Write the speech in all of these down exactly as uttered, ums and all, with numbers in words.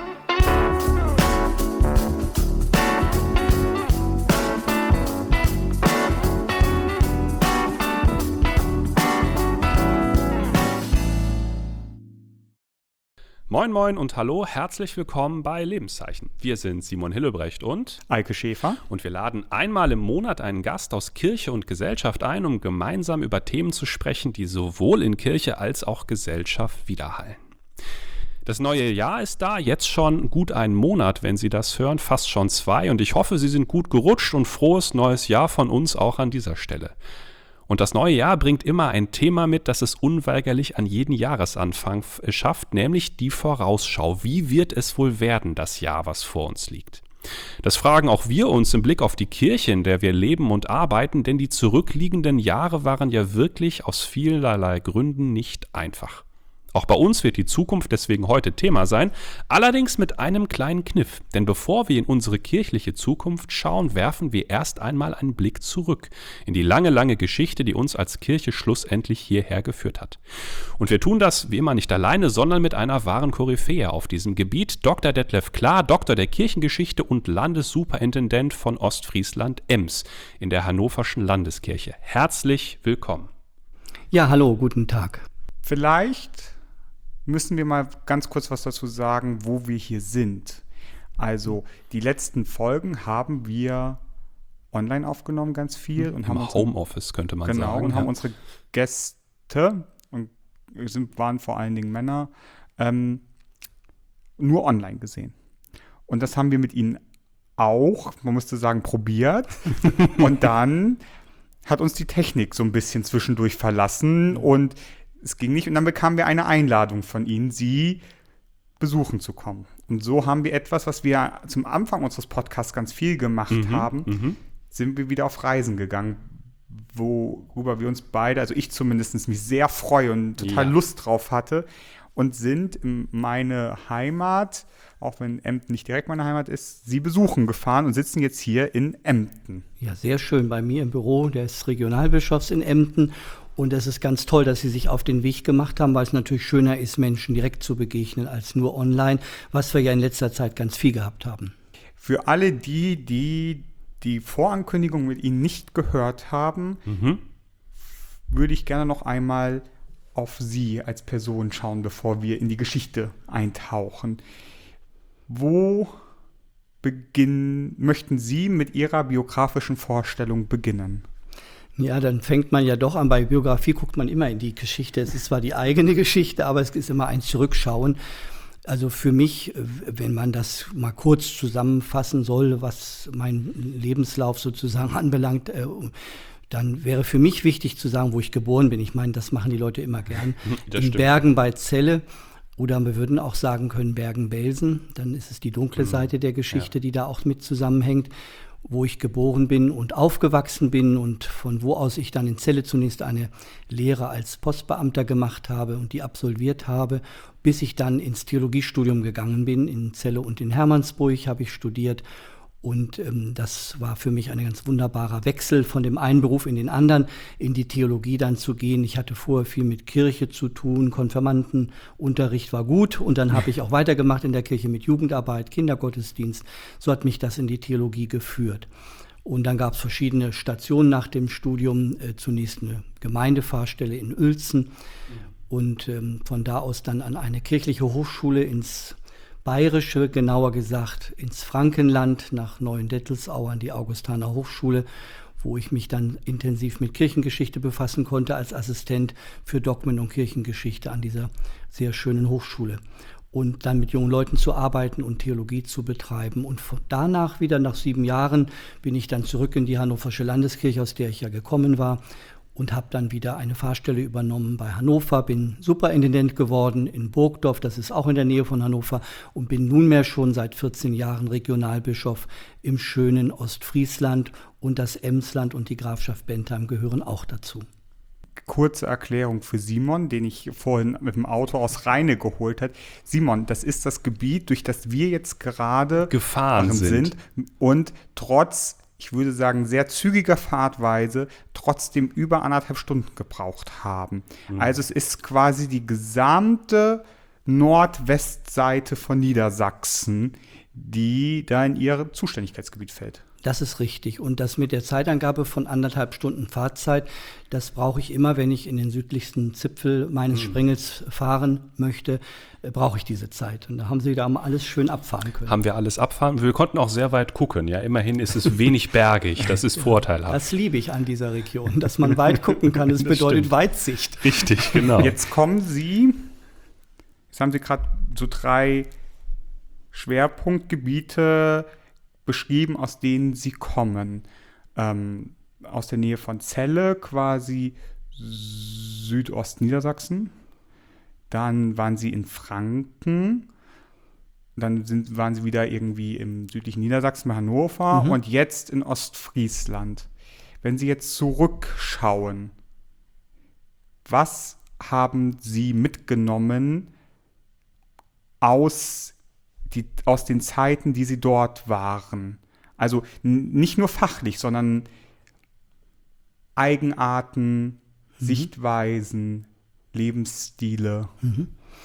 Moin Moin und hallo, herzlich willkommen bei Lebenszeichen. Wir sind Simon Hillebrecht und Eike Schäfer. Und wir laden einmal im Monat einen Gast aus Kirche und Gesellschaft ein, um gemeinsam über Themen zu sprechen, die sowohl in Kirche als auch Gesellschaft widerhallen. Das neue Jahr ist da, jetzt schon gut einen Monat, wenn Sie das hören, fast schon zwei. Und ich hoffe, Sie sind gut gerutscht und frohes neues Jahr von uns auch an dieser Stelle. Und das neue Jahr bringt immer ein Thema mit, das es unweigerlich an jeden Jahresanfang schafft, nämlich die Vorausschau. Wie wird es wohl werden, das Jahr, was vor uns liegt? Das fragen auch wir uns im Blick auf die Kirche, in der wir leben und arbeiten, denn die zurückliegenden Jahre waren ja wirklich aus vielerlei Gründen nicht einfach. Auch bei uns wird die Zukunft deswegen heute Thema sein, allerdings mit einem kleinen Kniff. Denn bevor wir in unsere kirchliche Zukunft schauen, werfen wir erst einmal einen Blick zurück in die lange, lange Geschichte, die uns als Kirche schlussendlich hierher geführt hat. Und wir tun das wie immer nicht alleine, sondern mit einer wahren Koryphäe auf diesem Gebiet, Doktor Detlef Klar, Doktor der Kirchengeschichte und Landessuperintendent von Ostfriesland-Ems in der Hannoverschen Landeskirche. Herzlich willkommen. Ja, hallo, guten Tag. Vielleicht müssen wir mal ganz kurz was dazu sagen, wo wir hier sind. Also die letzten Folgen haben wir online aufgenommen, ganz viel. Und Im haben uns, Homeoffice könnte man genau, sagen. Genau, und ja. haben unsere Gäste, und sind, waren vor allen Dingen Männer, ähm, nur online gesehen. Und das haben wir mit ihnen auch, man müsste sagen, probiert. Und dann hat uns die Technik so ein bisschen zwischendurch verlassen und es ging nicht. Und dann bekamen wir eine Einladung von ihnen, sie besuchen zu kommen. Und so haben wir etwas, was wir zum Anfang unseres Podcasts ganz viel gemacht Mhm, haben, mhm. sind wir wieder auf Reisen gegangen, worüber wir uns beide, also ich zumindest, mich sehr freue und total Ja. Lust drauf hatte. Und sind in meine Heimat, auch wenn Emden nicht direkt meine Heimat ist, sie besuchen gefahren und sitzen jetzt hier in Emden. Ja, sehr schön bei mir im Büro des Regionalbischofs in Emden. Und es ist ganz toll, dass Sie sich auf den Weg gemacht haben, weil es natürlich schöner ist, Menschen direkt zu begegnen, als nur online, was wir ja in letzter Zeit ganz viel gehabt haben. Für alle die, die die Vorankündigung mit Ihnen nicht gehört haben, Mhm. würde ich gerne noch einmal auf Sie als Person schauen, bevor wir in die Geschichte eintauchen. Wo beginnen, möchten Sie mit Ihrer biografischen Vorstellung beginnen? Ja, dann fängt man ja doch an. Bei Biografie guckt man immer in die Geschichte. Es ist zwar die eigene Geschichte, aber es ist immer ein Zurückschauen. Also für mich, wenn man das mal kurz zusammenfassen soll, was meinen Lebenslauf sozusagen anbelangt, äh, dann wäre für mich wichtig zu sagen, wo ich geboren bin. Ich meine, das machen die Leute immer gern. Das in stimmt. Bergen bei Celle. Oder wir würden auch sagen können Bergen-Belsen. Dann ist es die dunkle Seite der Geschichte, Ja. die da auch mit zusammenhängt, wo ich geboren bin und aufgewachsen bin und von wo aus ich dann in Celle zunächst eine Lehre als Postbeamter gemacht habe und die absolviert habe, bis ich dann ins Theologiestudium gegangen bin. In Celle und in Hermannsburg habe ich studiert. Und ähm, das war für mich ein ganz wunderbarer Wechsel von dem einen Beruf in den anderen, in die Theologie dann zu gehen. Ich hatte vorher viel mit Kirche zu tun, Konfirmandenunterricht war gut und dann habe ich auch weitergemacht in der Kirche mit Jugendarbeit, Kindergottesdienst. So hat mich das in die Theologie geführt. Und dann gab es verschiedene Stationen nach dem Studium, äh, zunächst eine Gemeindepfarrstelle in Uelzen und ähm, von da aus dann an eine kirchliche Hochschule ins Bayerische, genauer gesagt ins Frankenland, nach Neuendettelsau an die Augustaner Hochschule, wo ich mich dann intensiv mit Kirchengeschichte befassen konnte als Assistent für Dogmen und Kirchengeschichte an dieser sehr schönen Hochschule. Und dann mit jungen Leuten zu arbeiten und Theologie zu betreiben. Und danach wieder, nach sieben Jahren, bin ich dann zurück in die Hannoversche Landeskirche, aus der ich ja gekommen war, und habe dann wieder eine Pfarrstelle übernommen bei Hannover, bin Superintendent geworden in Burgdorf, das ist auch in der Nähe von Hannover, und bin nunmehr schon seit vierzehn Jahren Regionalbischof im schönen Ostfriesland, und das Emsland und die Grafschaft Bentheim gehören auch dazu. Kurze Erklärung für Simon, den ich vorhin mit dem Auto aus Rheine geholt habe. Simon, das ist das Gebiet, durch das wir jetzt gerade gefahren sind. sind und trotz, ich würde sagen, sehr zügiger Fahrtweise trotzdem über anderthalb Stunden gebraucht haben. Mhm. Also es ist quasi die gesamte Nordwestseite von Niedersachsen, die da in ihr Zuständigkeitsgebiet fällt. Das ist richtig. Und das mit der Zeitangabe von anderthalb Stunden Fahrzeit, das brauche ich immer, wenn ich in den südlichsten Zipfel meines mhm. Springels fahren möchte, äh, brauche ich diese Zeit. Und da haben Sie da mal alles schön abfahren können. Haben wir alles abfahren. Wir konnten auch sehr weit gucken. Ja, immerhin ist es wenig bergig. Das ist vorteilhaft. Das liebe ich an dieser Region, dass man weit gucken kann. Das, das bedeutet stimmt. Weitsicht. Richtig, genau. Jetzt kommen Sie, jetzt haben Sie gerade so drei Schwerpunktgebiete beschrieben, aus denen sie kommen. Ähm, aus der Nähe von Celle, quasi Südostniedersachsen. Dann waren sie in Franken. Dann sind, waren sie wieder irgendwie im südlichen Niedersachsen bei Hannover mhm. und jetzt in Ostfriesland. Wenn Sie jetzt zurückschauen, was haben Sie mitgenommen aus Die, aus den Zeiten, die sie dort waren? Also n- nicht nur fachlich, sondern Eigenarten, mhm. Sichtweisen, Lebensstile. Mhm.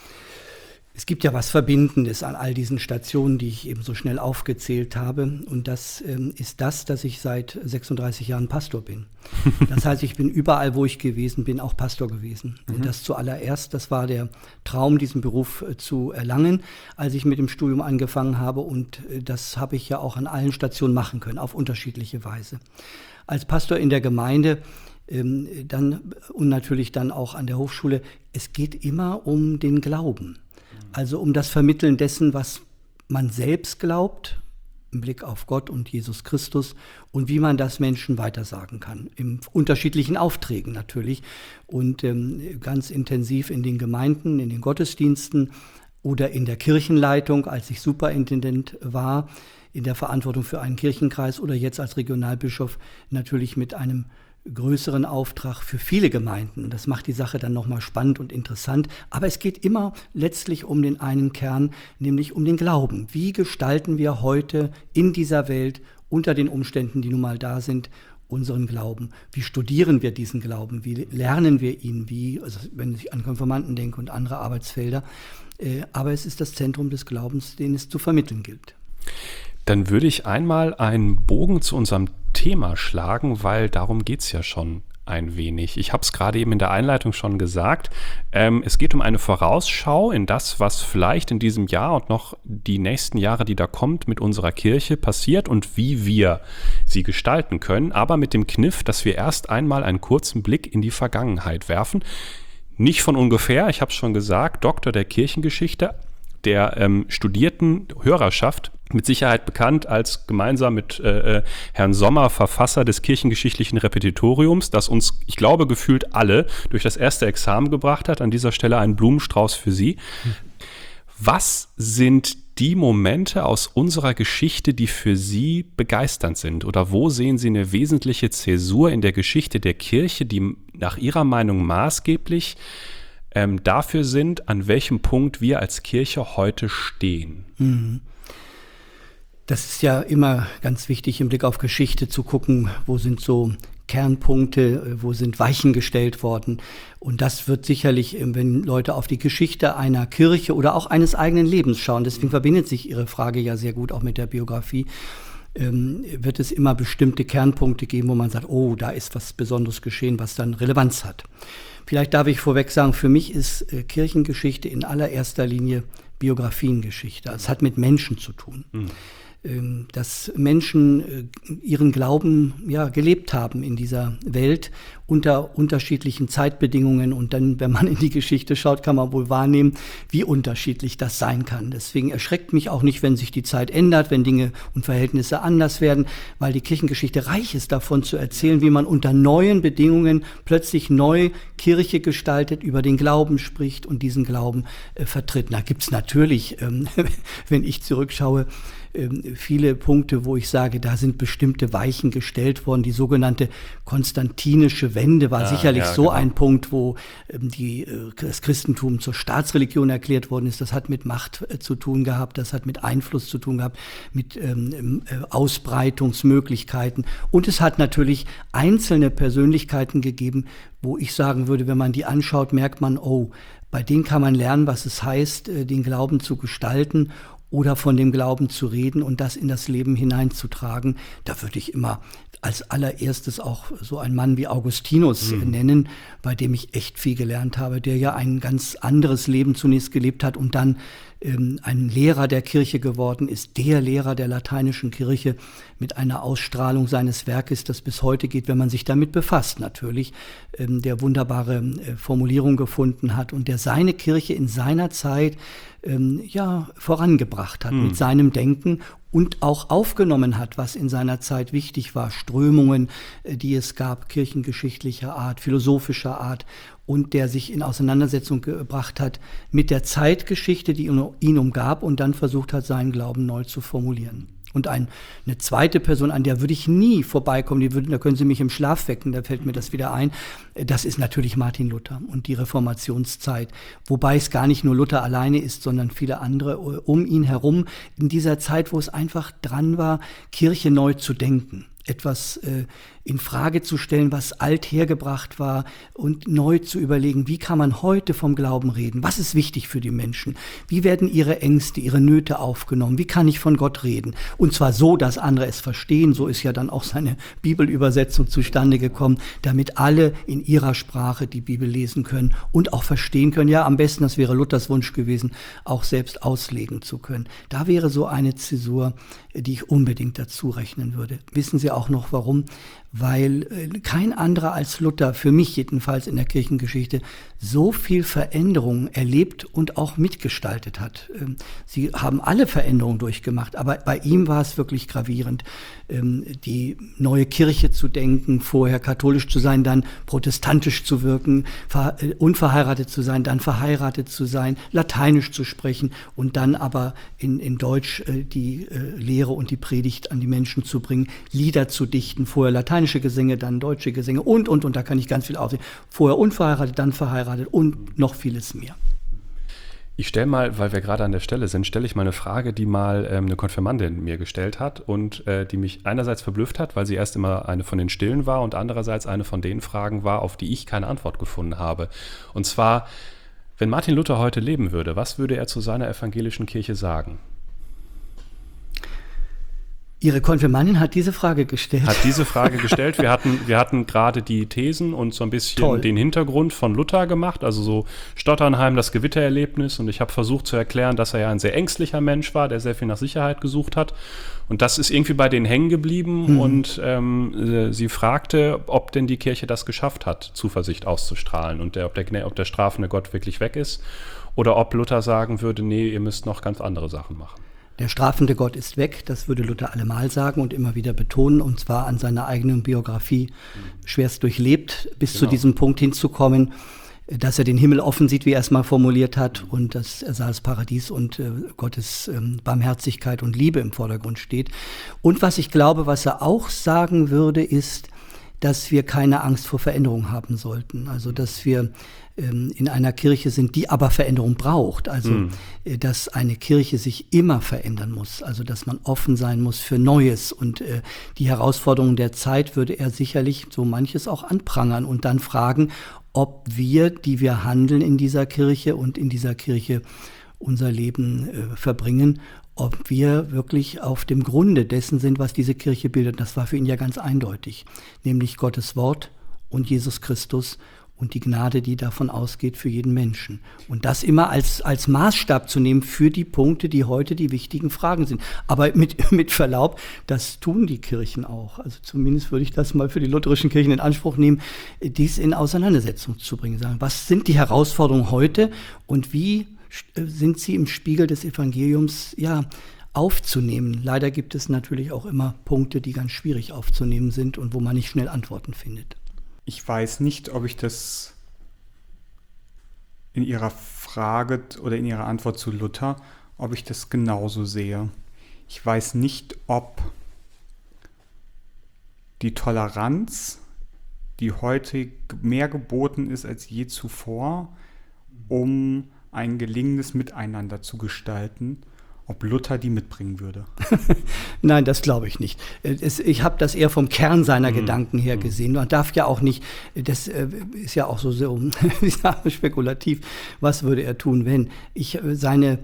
Es gibt ja was Verbindendes an all diesen Stationen, die ich eben so schnell aufgezählt habe. Und das ähm, ist das, dass ich seit sechsunddreißig Jahren Pastor bin. Das heißt, ich bin überall, wo ich gewesen bin, auch Pastor gewesen. Mhm. Das zuallererst, das war der Traum, diesen Beruf äh, zu erlangen, als ich mit dem Studium angefangen habe. Und äh, das habe ich ja auch an allen Stationen machen können, auf unterschiedliche Weise. Als Pastor in der Gemeinde ähm, dann und natürlich dann auch an der Hochschule, es geht immer um den Glauben. Also um das Vermitteln dessen, was man selbst glaubt, im Blick auf Gott und Jesus Christus und wie man das Menschen weitersagen kann. In unterschiedlichen Aufträgen natürlich und ähm, ganz intensiv in den Gemeinden, in den Gottesdiensten oder in der Kirchenleitung, als ich Superintendent war, in der Verantwortung für einen Kirchenkreis oder jetzt als Regionalbischof natürlich mit einem größeren Auftrag für viele Gemeinden. Das macht die Sache dann nochmal spannend und interessant. Aber es geht immer letztlich um den einen Kern, nämlich um den Glauben. Wie gestalten wir heute in dieser Welt unter den Umständen, die nun mal da sind, unseren Glauben? Wie studieren wir diesen Glauben? Wie lernen wir ihn? Wie, also wenn ich an Konfirmanden denke und andere Arbeitsfelder. Aber es ist das Zentrum des Glaubens, den es zu vermitteln gilt. Dann würde ich einmal einen Bogen zu unserem Thema schlagen, weil darum geht es ja schon ein wenig. Ich habe es gerade eben in der Einleitung schon gesagt. Ähm, es geht um eine Vorausschau in das, was vielleicht in diesem Jahr und noch die nächsten Jahre, die da kommt, mit unserer Kirche passiert und wie wir sie gestalten können, aber mit dem Kniff, dass wir erst einmal einen kurzen Blick in die Vergangenheit werfen. Nicht von ungefähr, ich habe es schon gesagt, Doktor der Kirchengeschichte, der ähm, studierten Hörerschaft, mit Sicherheit bekannt als gemeinsam mit äh, Herrn Sommer Verfasser des kirchengeschichtlichen Repetitoriums, das uns, ich glaube, gefühlt alle durch das erste Examen gebracht hat. An dieser Stelle ein Blumenstrauß für Sie. Hm. Was sind die Momente aus unserer Geschichte, die für Sie begeisternd sind? Oder wo sehen Sie eine wesentliche Zäsur in der Geschichte der Kirche, die nach Ihrer Meinung maßgeblich ähm, dafür sind, an welchem Punkt wir als Kirche heute stehen? Mhm. Das ist ja immer ganz wichtig, im Blick auf Geschichte zu gucken, wo sind so Kernpunkte, wo sind Weichen gestellt worden. Und das wird sicherlich, wenn Leute auf die Geschichte einer Kirche oder auch eines eigenen Lebens schauen, deswegen verbindet sich Ihre Frage ja sehr gut auch mit der Biografie, ähm, wird es immer bestimmte Kernpunkte geben, wo man sagt, oh, da ist was Besonderes geschehen, was dann Relevanz hat. Vielleicht darf ich vorweg sagen, für mich ist äh, Kirchengeschichte in allererster Linie Biografiengeschichte. Es hat mit Menschen zu tun. Mhm. Dass Menschen ihren Glauben ja, gelebt haben in dieser Welt unter unterschiedlichen Zeitbedingungen. Und dann, wenn man in die Geschichte schaut, kann man wohl wahrnehmen, wie unterschiedlich das sein kann. Deswegen erschreckt mich auch nicht, wenn sich die Zeit ändert, wenn Dinge und Verhältnisse anders werden, weil die Kirchengeschichte reich ist davon zu erzählen, wie man unter neuen Bedingungen plötzlich neu Kirche gestaltet, über den Glauben spricht und diesen Glauben äh, vertritt. Da gibt es natürlich, ähm, wenn ich zurückschaue, viele Punkte, wo ich sage, da sind bestimmte Weichen gestellt worden. Die sogenannte konstantinische Wende war Ah, sicherlich ja, so genau. ein Punkt, wo ähm, die, äh, das Christentum zur Staatsreligion erklärt worden ist. Das hat mit Macht äh, zu tun gehabt, das hat mit Einfluss zu tun gehabt, mit ähm, äh, Ausbreitungsmöglichkeiten. Und es hat natürlich einzelne Persönlichkeiten gegeben, wo ich sagen würde, wenn man die anschaut, merkt man, oh, bei denen kann man lernen, was es heißt, äh, den Glauben zu gestalten oder von dem Glauben zu reden und das in das Leben hineinzutragen. Da würde ich immer als allererstes auch so einen Mann wie Augustinus Mhm. nennen, bei dem ich echt viel gelernt habe, der ja ein ganz anderes Leben zunächst gelebt hat und dann ähm, ein Lehrer der Kirche geworden ist, der Lehrer der lateinischen Kirche mit einer Ausstrahlung seines Werkes, das bis heute geht, wenn man sich damit befasst natürlich, ähm, der wunderbare äh, Formulierung gefunden hat und der seine Kirche in seiner Zeit ähm, ja, vorangebracht hat Mhm. mit seinem Denken und auch aufgenommen hat, was in seiner Zeit wichtig war, Strömungen, äh, die es gab, kirchengeschichtlicher Art, philosophischer Art, und der sich in Auseinandersetzung gebracht hat mit der Zeitgeschichte, die ihn ihn umgab und dann versucht hat, seinen Glauben neu zu formulieren. Und ein, eine zweite Person, an der würde ich nie vorbeikommen, die würden, da können Sie mich im Schlaf wecken, da fällt mir das wieder ein, das ist natürlich Martin Luther und die Reformationszeit. Wobei es gar nicht nur Luther alleine ist, sondern viele andere um ihn herum, in dieser Zeit, wo es einfach dran war, Kirche neu zu denken. Etwas äh, in Frage zu stellen, was althergebracht war und neu zu überlegen, wie kann man heute vom Glauben reden? Was ist wichtig für die Menschen? Wie werden ihre Ängste, ihre Nöte aufgenommen? Wie kann ich von Gott reden? Und zwar so, dass andere es verstehen. So ist ja dann auch seine Bibelübersetzung zustande gekommen, damit alle in ihrer Sprache die Bibel lesen können und auch verstehen können. Ja, am besten, das wäre Luthers Wunsch gewesen, auch selbst auslegen zu können. Da wäre so eine Zäsur, die ich unbedingt dazu rechnen würde. Wissen Sie auch noch warum? Weil äh, kein anderer als Luther, für mich jedenfalls in der Kirchengeschichte, so viel Veränderungen erlebt und auch mitgestaltet hat. Ähm, Sie haben alle Veränderungen durchgemacht, aber bei ihm war es wirklich gravierend. Ähm, die neue Kirche zu denken, vorher katholisch zu sein, dann protestantisch zu wirken, ver- äh, unverheiratet zu sein, dann verheiratet zu sein, lateinisch zu sprechen und dann aber in, in Deutsch äh, die äh, Lehre und die Predigt an die Menschen zu bringen, Lieder zu dichten, vorher lateinische Gesänge, dann deutsche Gesänge und, und, und, da kann ich ganz viel aufsehen. Vorher unverheiratet, dann verheiratet und noch vieles mehr. Ich stelle mal, weil wir gerade an der Stelle sind, stelle ich mal eine Frage, die mal ähm, eine Konfirmandin mir gestellt hat und äh, die mich einerseits verblüfft hat, weil sie erst immer eine von den Stillen war und andererseits eine von den Fragen war, auf die ich keine Antwort gefunden habe. Und zwar, wenn Martin Luther heute leben würde, was würde er zu seiner evangelischen Kirche sagen? Ihre Konfirmandin hat diese Frage gestellt. Hat diese Frage gestellt. Wir hatten, wir hatten gerade die Thesen und so ein bisschen Toll. den Hintergrund von Luther gemacht, also so Stotternheim, das Gewittererlebnis. Und ich habe versucht zu erklären, dass er ja ein sehr ängstlicher Mensch war, der sehr viel nach Sicherheit gesucht hat. Und das ist irgendwie bei denen hängen geblieben. Mhm. Und ähm, sie fragte, ob denn die Kirche das geschafft hat, Zuversicht auszustrahlen und der, ob, der, ob der strafende Gott wirklich weg ist. Oder ob Luther sagen würde, nee, ihr müsst noch ganz andere Sachen machen. Der strafende Gott ist weg, das würde Luther allemal sagen und immer wieder betonen, und zwar an seiner eigenen Biografie schwerst durchlebt, bis Genau. zu diesem Punkt hinzukommen, dass er den Himmel offen sieht, wie er es mal formuliert hat, und dass er sah das Paradies und äh, Gottes ähm, Barmherzigkeit und Liebe im Vordergrund steht. Und was ich glaube, was er auch sagen würde, ist, dass wir keine Angst vor Veränderung haben sollten. Also, dass wir ähm, in einer Kirche sind, die aber Veränderung braucht. Also, mm. äh, dass eine Kirche sich immer verändern muss. Also, dass man offen sein muss für Neues. Und äh, die Herausforderungen der Zeit würde er sicherlich so manches auch anprangern und dann fragen, ob wir, die wir handeln in dieser Kirche und in dieser Kirche unser Leben äh, verbringen, ob wir wirklich auf dem Grunde dessen sind, was diese Kirche bildet. Das war für ihn ja ganz eindeutig, nämlich Gottes Wort und Jesus Christus und die Gnade, die davon ausgeht für jeden Menschen. Und das immer als, als Maßstab zu nehmen für die Punkte, die heute die wichtigen Fragen sind. Aber mit, mit Verlaub, das tun die Kirchen auch. Also zumindest würde ich das mal für die lutherischen Kirchen in Anspruch nehmen, dies in Auseinandersetzung zu bringen. Sagen, was sind die Herausforderungen heute und wie sind sie im Spiegel des Evangeliums ja, aufzunehmen. Leider gibt es natürlich auch immer Punkte, die ganz schwierig aufzunehmen sind und wo man nicht schnell Antworten findet. Ich weiß nicht, ob ich das in Ihrer Frage oder in Ihrer Antwort zu Luther, ob ich das genauso sehe. Ich weiß nicht, ob die Toleranz die heute mehr geboten ist als je zuvor, um ein gelingendes Miteinander zu gestalten, ob Luther die mitbringen würde? Nein, das glaube ich nicht. Es, ich habe das eher vom Kern seiner mhm. Gedanken her gesehen. Man darf ja auch nicht, das ist ja auch so, so spekulativ, was würde er tun, wenn ich seine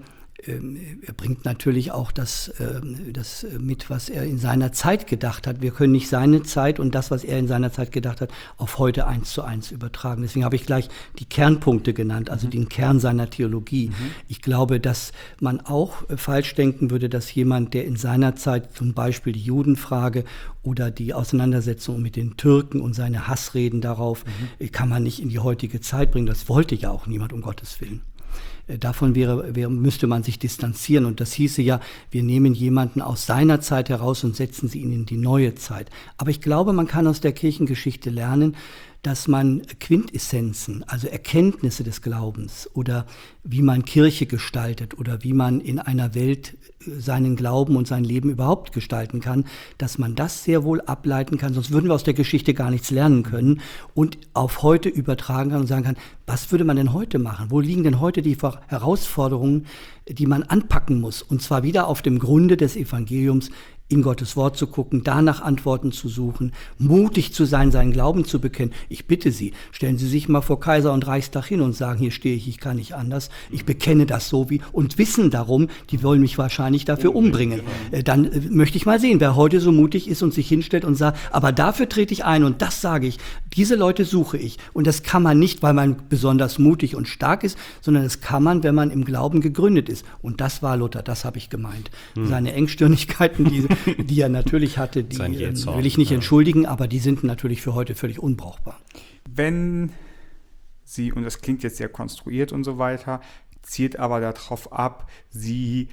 er bringt natürlich auch das, das mit, was er in seiner Zeit gedacht hat. Wir können nicht seine Zeit und das, was er in seiner Zeit gedacht hat, auf heute eins zu eins übertragen. Deswegen habe ich gleich die Kernpunkte genannt, also mhm. den Kern seiner Theologie. Mhm. Ich glaube, dass man auch falsch denken würde, dass jemand, der in seiner Zeit zum Beispiel die Judenfrage oder die Auseinandersetzung mit den Türken und seine Hassreden darauf, mhm. kann man nicht in die heutige Zeit bringen. Das wollte ja auch niemand, um Gottes Willen. Davon wäre, wäre, müsste man sich distanzieren. Und das hieße ja, wir nehmen jemanden aus seiner Zeit heraus und setzen sie in die neue Zeit. Aber ich glaube, man kann aus der Kirchengeschichte lernen, dass man Quintessenzen, also Erkenntnisse des Glaubens oder wie man Kirche gestaltet oder wie man in einer Welt seinen Glauben und sein Leben überhaupt gestalten kann, dass man das sehr wohl ableiten kann, sonst würden wir aus der Geschichte gar nichts lernen können und auf heute übertragen kann und sagen kann, was würde man denn heute machen? Wo liegen denn heute die Herausforderungen, die man anpacken muss? Und zwar wieder auf dem Grunde des Evangeliums, in Gottes Wort zu gucken, danach Antworten zu suchen, mutig zu sein, seinen Glauben zu bekennen. Ich bitte Sie, stellen Sie sich mal vor Kaiser und Reichstag hin und sagen, hier stehe ich, ich kann nicht anders, ich bekenne das so wie, und wissen darum, die wollen mich wahrscheinlich dafür umbringen. Dann äh, möchte ich mal sehen, wer heute so mutig ist und sich hinstellt und sagt, aber dafür trete ich ein und das sage ich, diese Leute suche ich. Und das kann man nicht, weil man besonders mutig und stark ist, sondern das kann man, wenn man im Glauben gegründet ist. Und das war Luther, das habe ich gemeint. Hm. Seine Engstirnigkeiten, die die er natürlich hatte, die äh, will ich nicht ja. entschuldigen, aber die sind natürlich für heute völlig unbrauchbar. Wenn sie, und das klingt jetzt sehr konstruiert und so weiter, zielt aber darauf ab, sie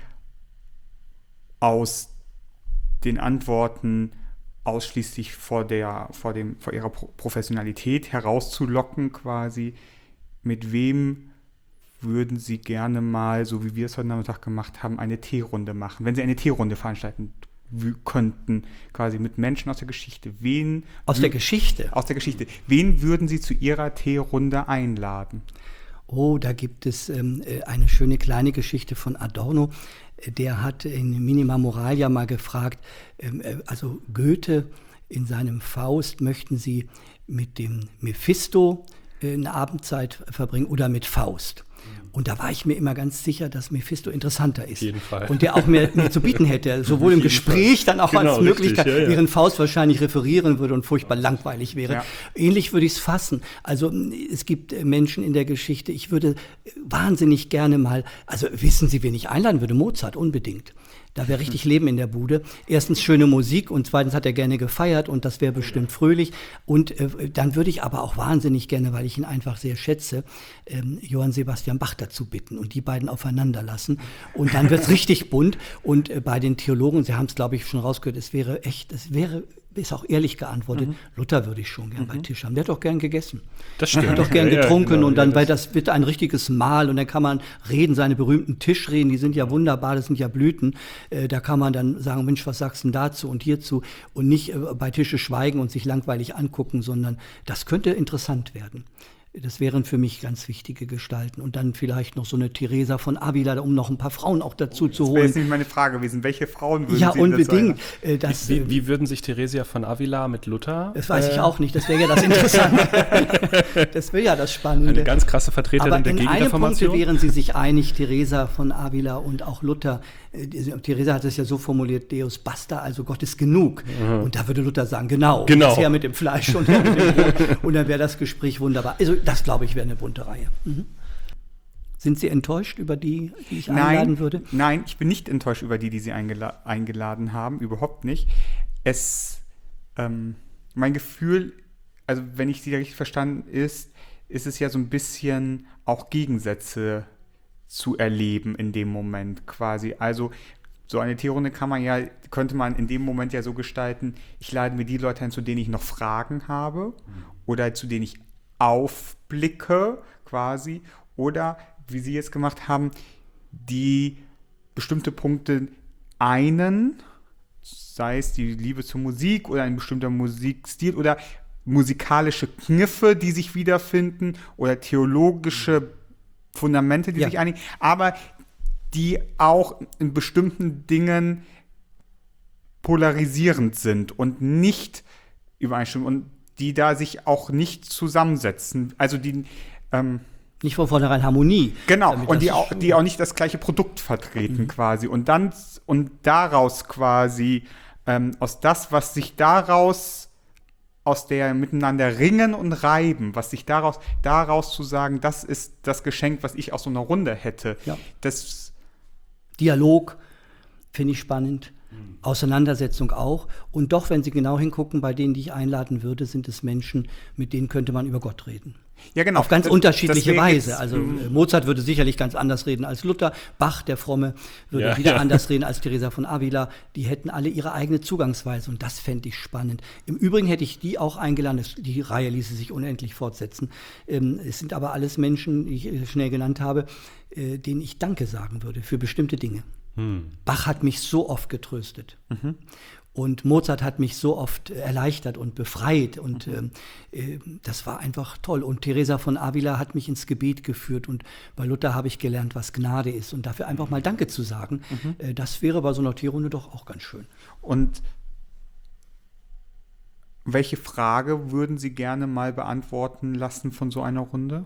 aus den Antworten ausschließlich vor, der, vor, dem, vor ihrer Pro- Professionalität herauszulocken quasi, mit wem würden Sie gerne mal, so wie wir es heute Nachmittag gemacht haben, eine Teerunde machen, wenn Sie eine Teerunde veranstalten könnten, quasi mit Menschen aus der Geschichte. Wen aus w- der Geschichte? Aus der Geschichte. Wen würden Sie zu Ihrer Teerunde einladen? Oh, da gibt es ähm, eine schöne kleine Geschichte von Adorno. Der hat in Minima Moralia mal gefragt, ähm, also Goethe in seinem Faust, möchten Sie mit dem Mephisto äh, eine Abendzeit verbringen oder mit Faust? Und da war ich mir immer ganz sicher, dass Mephisto interessanter ist. Auf jeden Fall. Und der auch mehr, mehr zu bieten hätte, sowohl im Gespräch, Fall. dann auch genau, als Möglichkeit, richtig, ja, ja. während Faust wahrscheinlich referieren würde und furchtbar langweilig wäre. Ja. Ähnlich würde ich es fassen. Also es gibt Menschen in der Geschichte, ich würde wahnsinnig gerne mal, also wissen Sie, wen ich einladen würde? Mozart, unbedingt. Da wäre richtig Leben in der Bude. Erstens schöne Musik und zweitens hat er gerne gefeiert und das wäre bestimmt fröhlich. Und äh, dann würde ich aber auch wahnsinnig gerne, weil ich ihn einfach sehr schätze, ähm, Johann Sebastian Bach dazu bitten und die beiden aufeinander lassen. Und dann wird es richtig bunt. Und äh, bei den Theologen, Sie haben es, glaube ich, schon rausgehört, es wäre echt, es wäre, ist auch ehrlich geantwortet, mhm. Luther würde ich schon gern mhm. bei Tisch haben. Der hat doch gern gegessen. Das stimmt. Der hat doch gern getrunken ja, genau, und dann, ja, weil das wird ein richtiges Mahl und dann kann man reden, seine berühmten Tischreden, die sind ja wunderbar, das sind ja Blüten. Äh, da kann man dann sagen, Mensch, was sagst du denn dazu und hierzu und nicht äh, bei Tische schweigen und sich langweilig angucken, sondern das könnte interessant werden. Das wären für mich ganz wichtige Gestalten. Und dann vielleicht noch so eine Teresa von Avila, um noch ein paar Frauen auch dazu zu holen. Das wäre jetzt nicht meine Frage gewesen. Welche Frauen würden ja, Sie unbedingt. Das das, wie, wie, wie würden sich Theresia von Avila mit Luther? Das weiß äh, ich auch nicht. Das wäre ja das Interessante. Das wäre ja das Spannende. Eine ganz krasse Vertreterin Aber der Gegenreformation. Aber in einem Punkt wären sie sich einig, Teresa von Avila und auch Luther. Teresa hat es ja so formuliert, Deus basta, also Gott ist genug. Mhm. Und da würde Luther sagen, genau, genau. Das her mit dem Fleisch und her mit dem Brot. Und dann wäre das Gespräch wunderbar. Also das, glaube ich, wäre eine bunte Reihe. Mhm. Sind Sie enttäuscht über die, die ich nein, einladen würde? Nein, ich bin nicht enttäuscht über die, die Sie eingela- eingeladen haben, überhaupt nicht. Es, ähm, mein Gefühl, also wenn ich Sie da richtig verstanden ist, ist es ja so ein bisschen auch Gegensätze zu erleben in dem Moment quasi. Also so eine Teerunde kann man ja, könnte man in dem Moment ja so gestalten, ich lade mir die Leute ein, zu denen ich noch Fragen habe mhm. oder zu denen ich aufblicke quasi oder, wie Sie jetzt gemacht haben, die bestimmte Punkte einen, sei es die Liebe zur Musik oder ein bestimmter Musikstil oder musikalische Kniffe, die sich wiederfinden oder theologische Fundamente, die Ja. sich einigen, aber die auch in bestimmten Dingen polarisierend sind und nicht übereinstimmen und die da sich auch nicht zusammensetzen. Also die ähm, Nicht von vornherein Harmonie. Genau, Damit und das die ist auch, schon- die auch nicht das gleiche Produkt vertreten quasi. Und dann und daraus quasi, ähm, aus das, was sich daraus, aus der miteinander ringen und reiben, was sich daraus, daraus zu sagen, das ist das Geschenk, was ich aus so einer Runde hätte. Ja. Das, Dialog finde ich spannend. Auseinandersetzung auch. Und doch, wenn Sie genau hingucken, bei denen, die ich einladen würde, sind es Menschen, mit denen könnte man über Gott reden. ja genau. Auf ganz Das- unterschiedliche deswegen Weise. jetzt, Also mm, äh, Mozart würde sicherlich ganz anders reden als Luther. Bach, der Fromme, würde Ja, wieder ja. anders reden als Teresa von Avila. Die hätten alle ihre eigene Zugangsweise und das fände ich spannend. Im Übrigen hätte ich die auch eingeladen. Das- Die Reihe ließe sich unendlich fortsetzen. Ähm, es sind aber alles Menschen, die ich äh, schnell genannt habe, äh, denen ich Danke sagen würde für bestimmte Dinge. Bach hat mich so oft getröstet. Und Mozart hat mich so oft äh, erleichtert und befreit. Und ähm, äh, das war einfach toll. Und Teresa von Avila hat mich ins Gebet geführt. Und bei Luther habe ich gelernt, was Gnade ist. Und dafür einfach mal Danke zu sagen, äh, das wäre bei so einer Tierrunde doch auch ganz schön. Und welche Frage würden Sie gerne mal beantworten lassen von so einer Runde?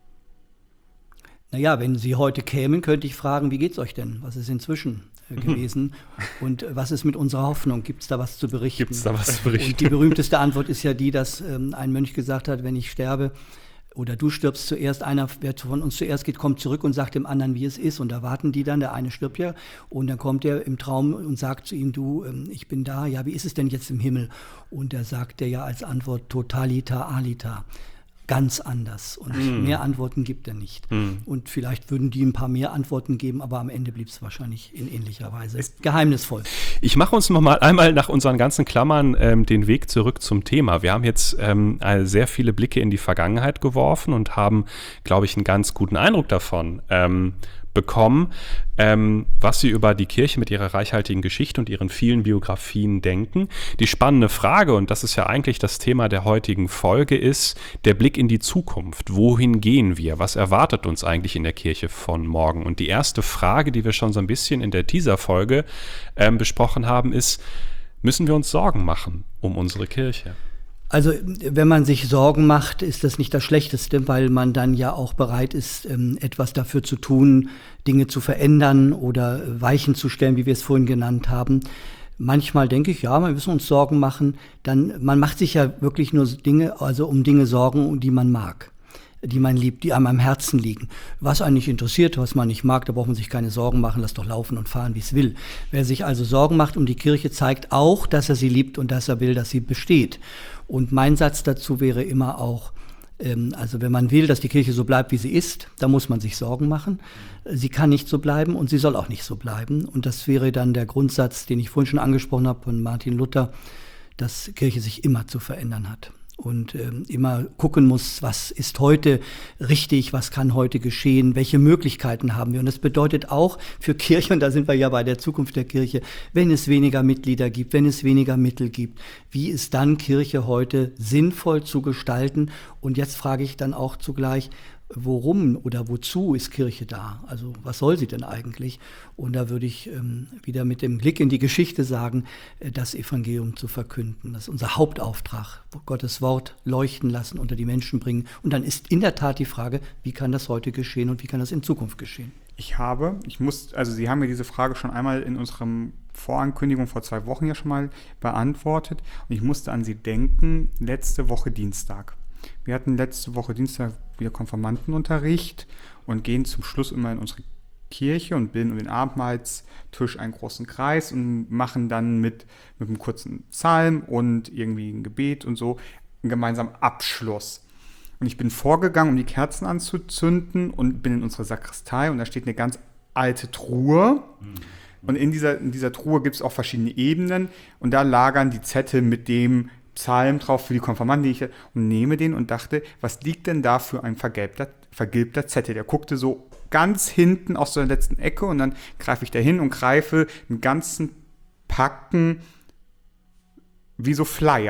Naja, wenn Sie heute kämen, könnte ich fragen, wie geht's euch denn? Was ist inzwischen äh, gewesen? Und äh, was ist mit unserer Hoffnung? Gibt es da was zu berichten? Gibt es da was zu Und berichten? die berühmteste Antwort ist ja die, dass ähm, ein Mönch gesagt hat, wenn ich sterbe oder du stirbst zuerst, einer, wer von uns zuerst geht, kommt zurück und sagt dem anderen, wie es ist. Und da warten die dann, der eine stirbt ja und dann kommt er im Traum und sagt zu ihm, du, ähm, ich bin da, ja, wie ist es denn jetzt im Himmel? Und da sagt er ja als Antwort, totalita alita. Ganz anders. Und Mm. mehr Antworten gibt er nicht. Und vielleicht würden die ein paar mehr Antworten geben, aber am Ende blieb es wahrscheinlich in ähnlicher Weise. Geheimnisvoll. Ich mache uns noch mal einmal nach unseren ganzen Klammern ähm, den Weg zurück zum Thema. Wir haben jetzt ähm, äh, sehr viele Blicke in die Vergangenheit geworfen und haben, glaube ich, einen ganz guten Eindruck davon ähm, bekommen, ähm, was Sie über die Kirche mit ihrer reichhaltigen Geschichte und ihren vielen Biografien denken. Die spannende Frage, und das ist ja eigentlich das Thema der heutigen Folge, ist der Blick in die Zukunft. Wohin gehen wir? Was erwartet uns eigentlich in der Kirche von morgen? Und die erste Frage, die wir schon so ein bisschen in der Teaser-Folge ähm, besprochen haben, ist, müssen wir uns Sorgen machen um unsere Kirche? Also wenn man sich Sorgen macht, ist das nicht das Schlechteste, weil man dann ja auch bereit ist, ähm, etwas dafür zu tun, Dinge zu verändern oder äh, Weichen zu stellen, wie wir es vorhin genannt haben. Manchmal denke ich, ja, wir müssen uns Sorgen machen. Dann, man macht sich ja wirklich nur Dinge, also um Dinge Sorgen, die man mag, die man liebt, die einem am Herzen liegen. Was einen nicht interessiert, was man nicht mag, da braucht man sich keine Sorgen machen, lass doch laufen und fahren, wie es will. Wer sich also Sorgen macht um die Kirche, zeigt auch, dass er sie liebt und dass er will, dass sie besteht. Und mein Satz dazu wäre immer auch, ähm, also wenn man will, dass die Kirche so bleibt, wie sie ist, dann muss man sich Sorgen machen. Sie kann nicht so bleiben und sie soll auch nicht so bleiben. Und das wäre dann der Grundsatz, den ich vorhin schon angesprochen habe von Martin Luther, dass Kirche sich immer zu verändern hat. Und ähm, immer gucken muss, was ist heute richtig, was kann heute geschehen, welche Möglichkeiten haben wir. Und das bedeutet auch für Kirche, und da sind wir ja bei der Zukunft der Kirche, wenn es weniger Mitglieder gibt, wenn es weniger Mittel gibt, wie ist dann Kirche heute sinnvoll zu gestalten? Und jetzt frage ich dann auch zugleich, worum oder wozu ist Kirche da? Also was soll sie denn eigentlich? Und da würde ich ähm, wieder mit dem Blick in die Geschichte sagen, äh, das Evangelium zu verkünden. Das ist unser Hauptauftrag, Gottes Wort leuchten lassen, unter die Menschen bringen. Und dann ist in der Tat die Frage, wie kann das heute geschehen und wie kann das in Zukunft geschehen? Ich habe, ich muss, also Sie haben mir diese Frage schon einmal in unserem Vorankündigung vor zwei Wochen ja schon mal beantwortet. Und ich musste an Sie denken, letzte Woche Dienstag. Wir hatten letzte Woche Dienstag wieder Konfirmandenunterricht und gehen zum Schluss immer in unsere Kirche und bilden um den Abendmahlstisch einen großen Kreis und machen dann mit, mit einem kurzen Psalm und irgendwie ein Gebet und so einen gemeinsamen Abschluss. Und ich bin vorgegangen, um die Kerzen anzuzünden und bin in unsere Sakristei und da steht eine ganz alte Truhe. Und in dieser, in dieser Truhe gibt es auch verschiedene Ebenen und da lagern die Zettel mit dem Psalm drauf für die Konfirmanden, die ich und nehme den und dachte, was liegt denn da für ein vergilbter, vergilbter Zettel? Der guckte so ganz hinten aus der letzten Ecke und dann greife ich da hin und greife einen ganzen Packen wie so Flyer.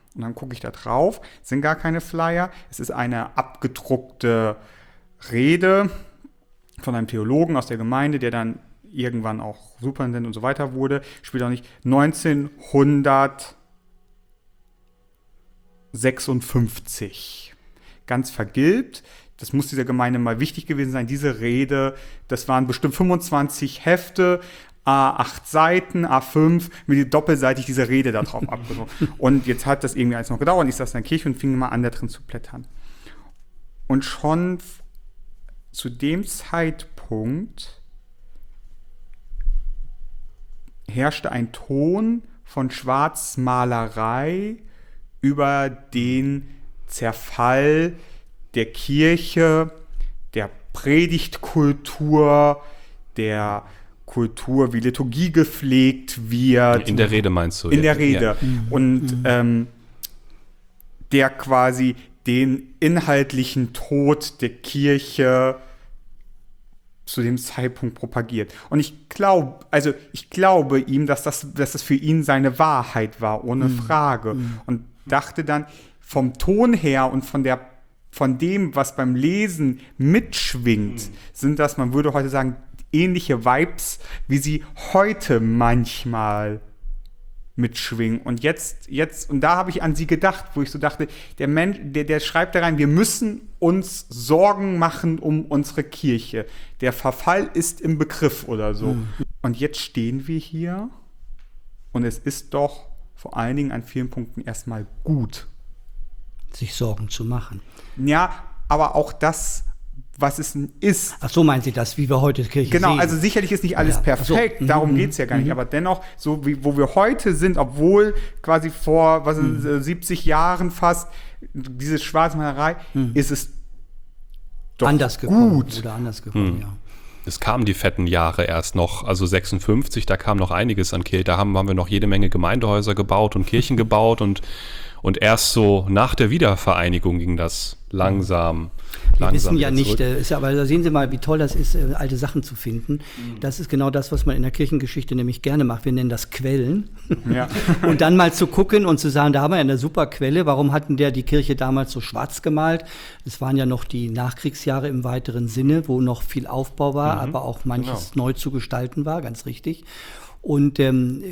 Und dann gucke ich da drauf, es sind gar keine Flyer, es ist eine abgedruckte Rede von einem Theologen aus der Gemeinde, der dann irgendwann auch Superintendent und so weiter wurde, spielt auch nicht, neunzehnhundertsechsundfünfzig. Ganz vergilbt. Das muss dieser Gemeinde mal wichtig gewesen sein. Diese Rede, das waren bestimmt fünfundzwanzig Hefte, A acht Seiten, A fünf, mit doppelseitig diese Rede da drauf abgedruckt. Und jetzt hat das irgendwie alles noch gedauert. Ich saß in der Kirche und fing mal an, da drin zu blättern. Und schon f- zu dem Zeitpunkt herrschte ein Ton von Schwarzmalerei über den Zerfall der Kirche, der Predigtkultur, der Kultur, wie Liturgie gepflegt wird. In der Rede meinst du? In der Rede. Ja. Und mhm. ähm, der quasi den inhaltlichen Tod der Kirche zu dem Zeitpunkt propagiert. Und ich glaube, also ich glaube ihm, dass das, dass das für ihn seine Wahrheit war, ohne mhm. Frage. Mhm. Und dachte dann, vom Ton her und von der von dem, was beim Lesen mitschwingt, mhm. sind das, man würde heute sagen, ähnliche Vibes, wie sie heute manchmal mitschwingen. Und jetzt, jetzt, und da habe ich an sie gedacht, wo ich so dachte, der Mensch, der, der schreibt da rein, wir müssen uns Sorgen machen um unsere Kirche. Der Verfall ist im Begriff oder so. Mhm. Und jetzt stehen wir hier und es ist doch vor allen Dingen an vielen Punkten erstmal gut, sich Sorgen zu machen. Ja, aber auch das, was es ist. Ach so, meinen Sie das, wie wir heute Kirche genau, sehen? Genau, also sicherlich ist nicht alles ja. perfekt, so. darum mhm. geht es ja gar nicht, mhm. aber dennoch, so wie wo wir heute sind, obwohl quasi vor was mhm. ist, siebzig Jahren fast diese Schwarzmalerei, mhm. ist es doch anders gekommen, gut. Oder anders gekommen, mhm. ja. Es kamen die fetten Jahre erst noch, also sechsundfünfzig, da kam noch einiges an Kirche, da haben, haben wir noch jede Menge Gemeindehäuser gebaut und Kirchen gebaut und Und erst so nach der Wiedervereinigung ging das langsam. Wir langsam wissen ja nicht, zurück. äh, ist ja, aber da sehen Sie mal, wie toll das ist, äh, alte Sachen zu finden. Mhm. Das ist genau das, was man in der Kirchengeschichte nämlich gerne macht. Wir nennen das Quellen. Ja. Und dann mal zu gucken und zu sagen, da haben wir ja eine super Quelle. Warum hatten der die Kirche damals so schwarz gemalt? Es waren ja noch die Nachkriegsjahre im weiteren Sinne, wo noch viel Aufbau war, mhm. aber auch manches genau. neu zu gestalten war, ganz richtig. Und ähm,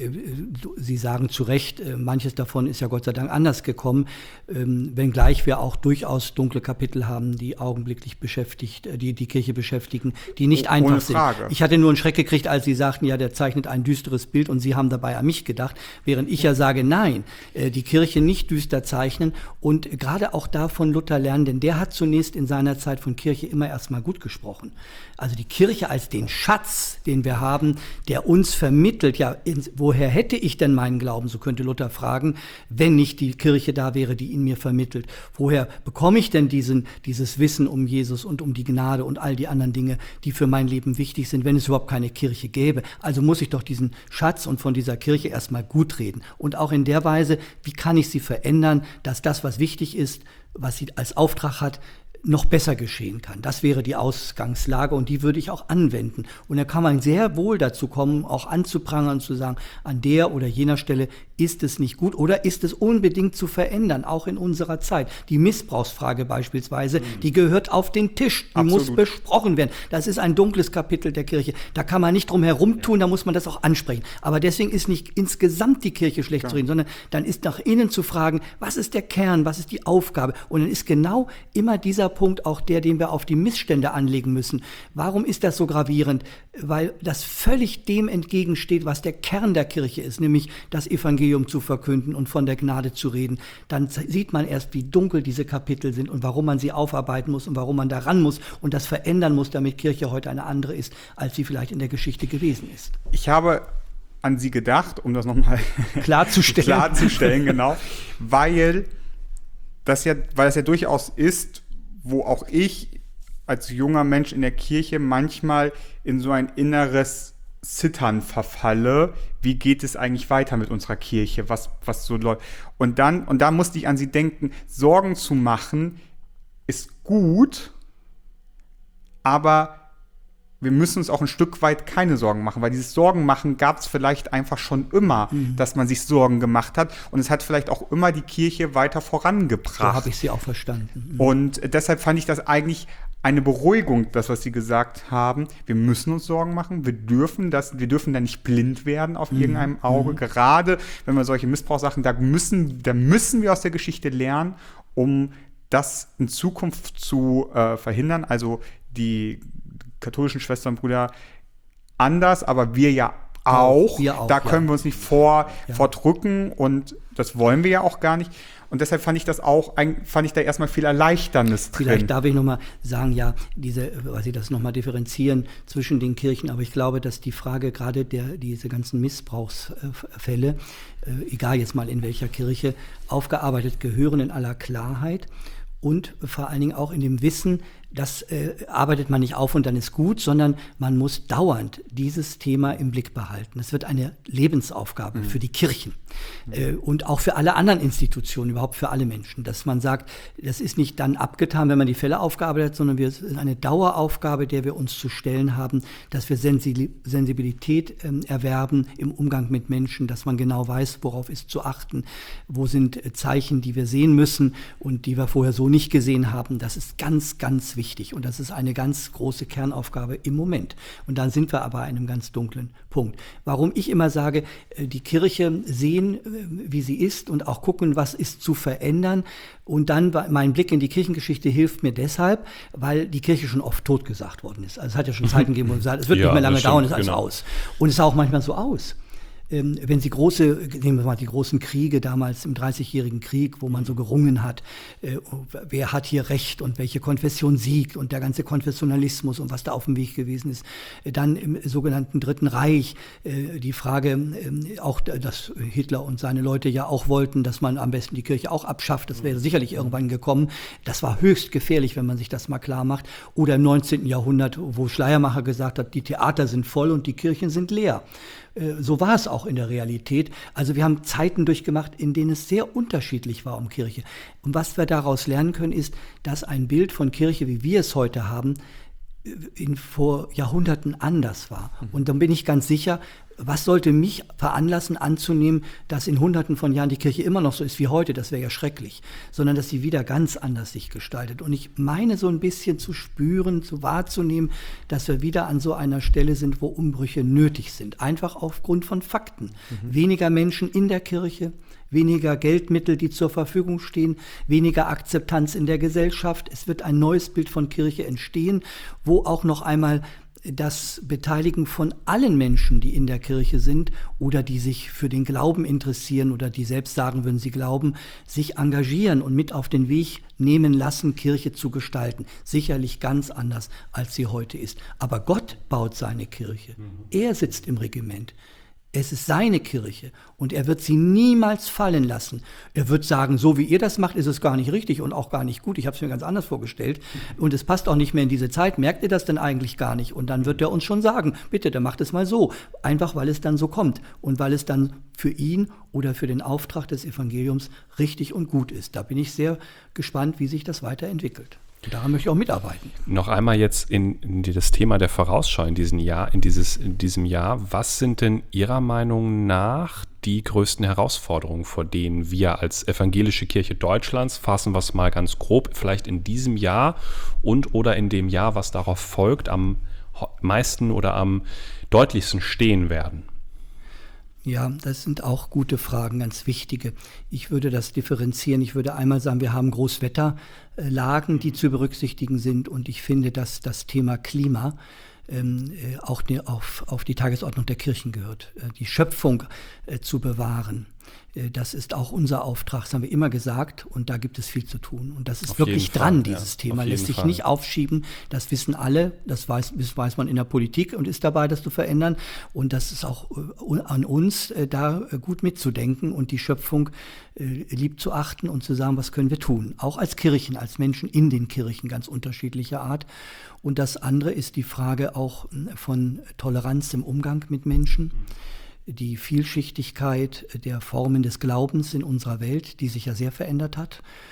Sie sagen zu Recht, äh, manches davon ist ja Gott sei Dank anders gekommen, ähm, wenngleich wir auch durchaus dunkle Kapitel haben, die augenblicklich beschäftigt, äh, die die Kirche beschäftigen, die nicht oh, einfach sind. Frage. Ich hatte nur einen Schreck gekriegt, als Sie sagten, ja, der zeichnet ein düsteres Bild und Sie haben dabei an mich gedacht, während ich ja sage, nein, äh, die Kirche nicht düster zeichnen und gerade auch da von Luther lernen, denn der hat zunächst in seiner Zeit von Kirche immer erstmal gut gesprochen. Also die Kirche als den Schatz, den wir haben, der uns vermittelt, ja, ins, woher hätte ich denn meinen Glauben, so könnte Luther fragen, wenn nicht die Kirche da wäre, die ihn mir vermittelt. Woher bekomme ich denn diesen, dieses Wissen um Jesus und um die Gnade und all die anderen Dinge, die für mein Leben wichtig sind, wenn es überhaupt keine Kirche gäbe? Also muss ich doch diesen Schatz und von dieser Kirche erstmal gut reden. Und auch in der Weise, wie kann ich sie verändern, dass das, was wichtig ist, was sie als Auftrag hat, noch besser geschehen kann. Das wäre die Ausgangslage und die würde ich auch anwenden. Und da kann man sehr wohl dazu kommen, auch anzuprangern und zu sagen, an der oder jener Stelle ist es nicht gut oder ist es unbedingt zu verändern, auch in unserer Zeit. Die Missbrauchsfrage beispielsweise, mhm. die gehört auf den Tisch, die Absolut. muss besprochen werden. Das ist ein dunkles Kapitel der Kirche. Da kann man nicht drum herum tun, da muss man das auch ansprechen. Aber deswegen ist nicht insgesamt die Kirche schlecht ja. zu reden, sondern dann ist nach innen zu fragen, was ist der Kern, was ist die Aufgabe? Und dann ist genau immer dieser Punkt auch der, den wir auf die Missstände anlegen müssen. Warum ist das so gravierend? Weil das völlig dem entgegensteht, was der Kern der Kirche ist, nämlich das Evangelium zu verkünden und von der Gnade zu reden. Dann sieht man erst, wie dunkel diese Kapitel sind und warum man sie aufarbeiten muss und warum man daran muss und das verändern muss, damit Kirche heute eine andere ist, als sie vielleicht in der Geschichte gewesen ist. Ich habe an Sie gedacht, um das nochmal klarzustellen. klarzustellen, genau, weil das ja, weil das ja durchaus ist, wo auch ich als junger Mensch in der Kirche manchmal in so ein inneres Zittern verfalle. Wie geht es eigentlich weiter mit unserer Kirche? Was, was so läuft? Und dann, und da musste ich an Sie denken, Sorgen zu machen ist gut, aber wir müssen uns auch ein Stück weit keine Sorgen machen, weil dieses Sorgen machen gab es vielleicht einfach schon immer, mhm. dass man sich Sorgen gemacht hat und es hat vielleicht auch immer die Kirche weiter vorangebracht. So habe ich sie auch verstanden. Mhm. Und deshalb fand ich das eigentlich eine Beruhigung, das, was Sie gesagt haben. Wir müssen uns Sorgen machen, wir dürfen das, wir dürfen da nicht blind werden auf mhm. irgendeinem Auge, mhm. gerade wenn wir solche Missbrauchssachen, da müssen, da müssen wir aus der Geschichte lernen, um das in Zukunft zu äh, verhindern. Also die katholischen Schwestern und Brüder anders, aber wir ja auch. Wir auch da können ja. wir uns nicht vor, ja. vordrücken und das wollen wir ja auch gar nicht. Und deshalb fand ich das auch, fand ich da erstmal viel Erleichterndes drin. Vielleicht darf ich nochmal sagen, ja, diese, weil Sie das nochmal differenzieren zwischen den Kirchen, aber ich glaube, dass die Frage gerade der, diese ganzen Missbrauchsfälle, äh, egal jetzt mal in welcher Kirche, aufgearbeitet gehören in aller Klarheit und vor allen Dingen auch in dem Wissen, das äh, arbeitet man nicht auf und dann ist gut, sondern man muss dauernd dieses Thema im Blick behalten. Es wird eine Lebensaufgabe mhm. für die Kirchen mhm. äh, und auch für alle anderen Institutionen, überhaupt für alle Menschen, dass man sagt, das ist nicht dann abgetan, wenn man die Fälle aufgearbeitet hat, sondern wir, es ist eine Daueraufgabe, der wir uns zu stellen haben, dass wir Sensibilität äh, erwerben im Umgang mit Menschen, dass man genau weiß, worauf ist zu achten, wo sind äh, Zeichen, die wir sehen müssen und die wir vorher so nicht gesehen haben. Das ist ganz, ganz wichtig und das ist eine ganz große Kernaufgabe im Moment. Und dann sind wir aber an einem ganz dunklen Punkt. Warum ich immer sage, die Kirche sehen, wie sie ist und auch gucken, was ist zu verändern. Und dann mein Blick in die Kirchengeschichte hilft mir deshalb, weil die Kirche schon oft totgesagt worden ist. Also es hat ja schon Zeiten gegeben, wo man sagt, es wird ja, nicht mehr lange dauern, es ist alles genau. aus. Und es sah auch manchmal so aus. Ähm, wenn Sie große, nehmen wir mal die großen Kriege damals im Dreißigjährigen Krieg, wo man so gerungen hat, äh, wer hat hier Recht und welche Konfession siegt und der ganze Konfessionalismus und was da auf dem Weg gewesen ist. Äh, dann im sogenannten Dritten Reich äh, die Frage, äh, auch dass Hitler und seine Leute ja auch wollten, dass man am besten die Kirche auch abschafft. Das wäre sicherlich irgendwann gekommen. Das war höchst gefährlich, wenn man sich das mal klar macht. Oder im neunzehnten Jahrhundert, wo Schleiermacher gesagt hat, die Theater sind voll und die Kirchen sind leer. So war es auch in der Realität. Also wir haben Zeiten durchgemacht, in denen es sehr unterschiedlich war um Kirche. Und was wir daraus lernen können, ist, dass ein Bild von Kirche, wie wir es heute haben, in vor Jahrhunderten anders war. Und dann bin ich ganz sicher, was sollte mich veranlassen anzunehmen, dass in Hunderten von Jahren die Kirche immer noch so ist wie heute, das wäre ja schrecklich, sondern dass sie wieder ganz anders sich gestaltet. Und ich meine so ein bisschen zu spüren, zu wahrzunehmen, dass wir wieder an so einer Stelle sind, wo Umbrüche nötig sind. Einfach aufgrund von Fakten. Mhm. Weniger Menschen in der Kirche, weniger Geldmittel, die zur Verfügung stehen, weniger Akzeptanz in der Gesellschaft. Es wird ein neues Bild von Kirche entstehen, wo auch noch einmal das Beteiligen von allen Menschen, die in der Kirche sind oder die sich für den Glauben interessieren oder die selbst sagen würden, sie glauben, sich engagieren und mit auf den Weg nehmen lassen, Kirche zu gestalten. Sicherlich ganz anders, als sie heute ist. Aber Gott baut seine Kirche. Mhm. Er sitzt im Regiment. Es ist seine Kirche und er wird sie niemals fallen lassen. Er wird sagen, so wie ihr das macht, ist es gar nicht richtig und auch gar nicht gut. Ich habe es mir ganz anders vorgestellt und es passt auch nicht mehr in diese Zeit. Merkt ihr das denn eigentlich gar nicht? Und dann wird er uns schon sagen, bitte, dann macht es mal so. Einfach, weil es dann so kommt und weil es dann für ihn oder für den Auftrag des Evangeliums richtig und gut ist. Da bin ich sehr gespannt, wie sich das weiterentwickelt. Daran möchte ich auch mitarbeiten. Noch einmal jetzt in, in das Thema der Vorausschau in diesem Jahr, in, dieses, in diesem Jahr. Was sind denn Ihrer Meinung nach die größten Herausforderungen, vor denen wir als evangelische Kirche Deutschlands, fassen wir es mal ganz grob, vielleicht in diesem Jahr und oder in dem Jahr, was darauf folgt, am meisten oder am deutlichsten stehen werden? Ja, das sind auch gute Fragen, ganz wichtige. Ich würde das differenzieren. Ich würde einmal sagen, wir haben Großwetterlagen, die zu berücksichtigen sind. Und ich finde, dass das Thema Klima ähm, auch ne, auf, auf die Tagesordnung der Kirchen gehört. Äh, die Schöpfung äh, zu bewahren. Äh, das ist auch unser Auftrag, das haben wir immer gesagt. Und da gibt es viel zu tun. Und das ist auf wirklich dran, Fall, dieses ja, Thema. Lässt sich Fall. nicht aufschieben. Das wissen alle. Das weiß, das weiß man in der Politik und ist dabei, das zu verändern. Und das ist auch äh, an uns, äh, da äh, gut mitzudenken und die Schöpfung äh, lieb zu achten und zu sagen, was können wir tun. Auch als Kirchen, als Menschen in den Kirchen ganz unterschiedlicher Art. Und das andere ist die Frage auch von Toleranz im Umgang mit Menschen. Die Vielschichtigkeit der Formen des Glaubens in unserer Welt, die sich ja sehr verändert hat.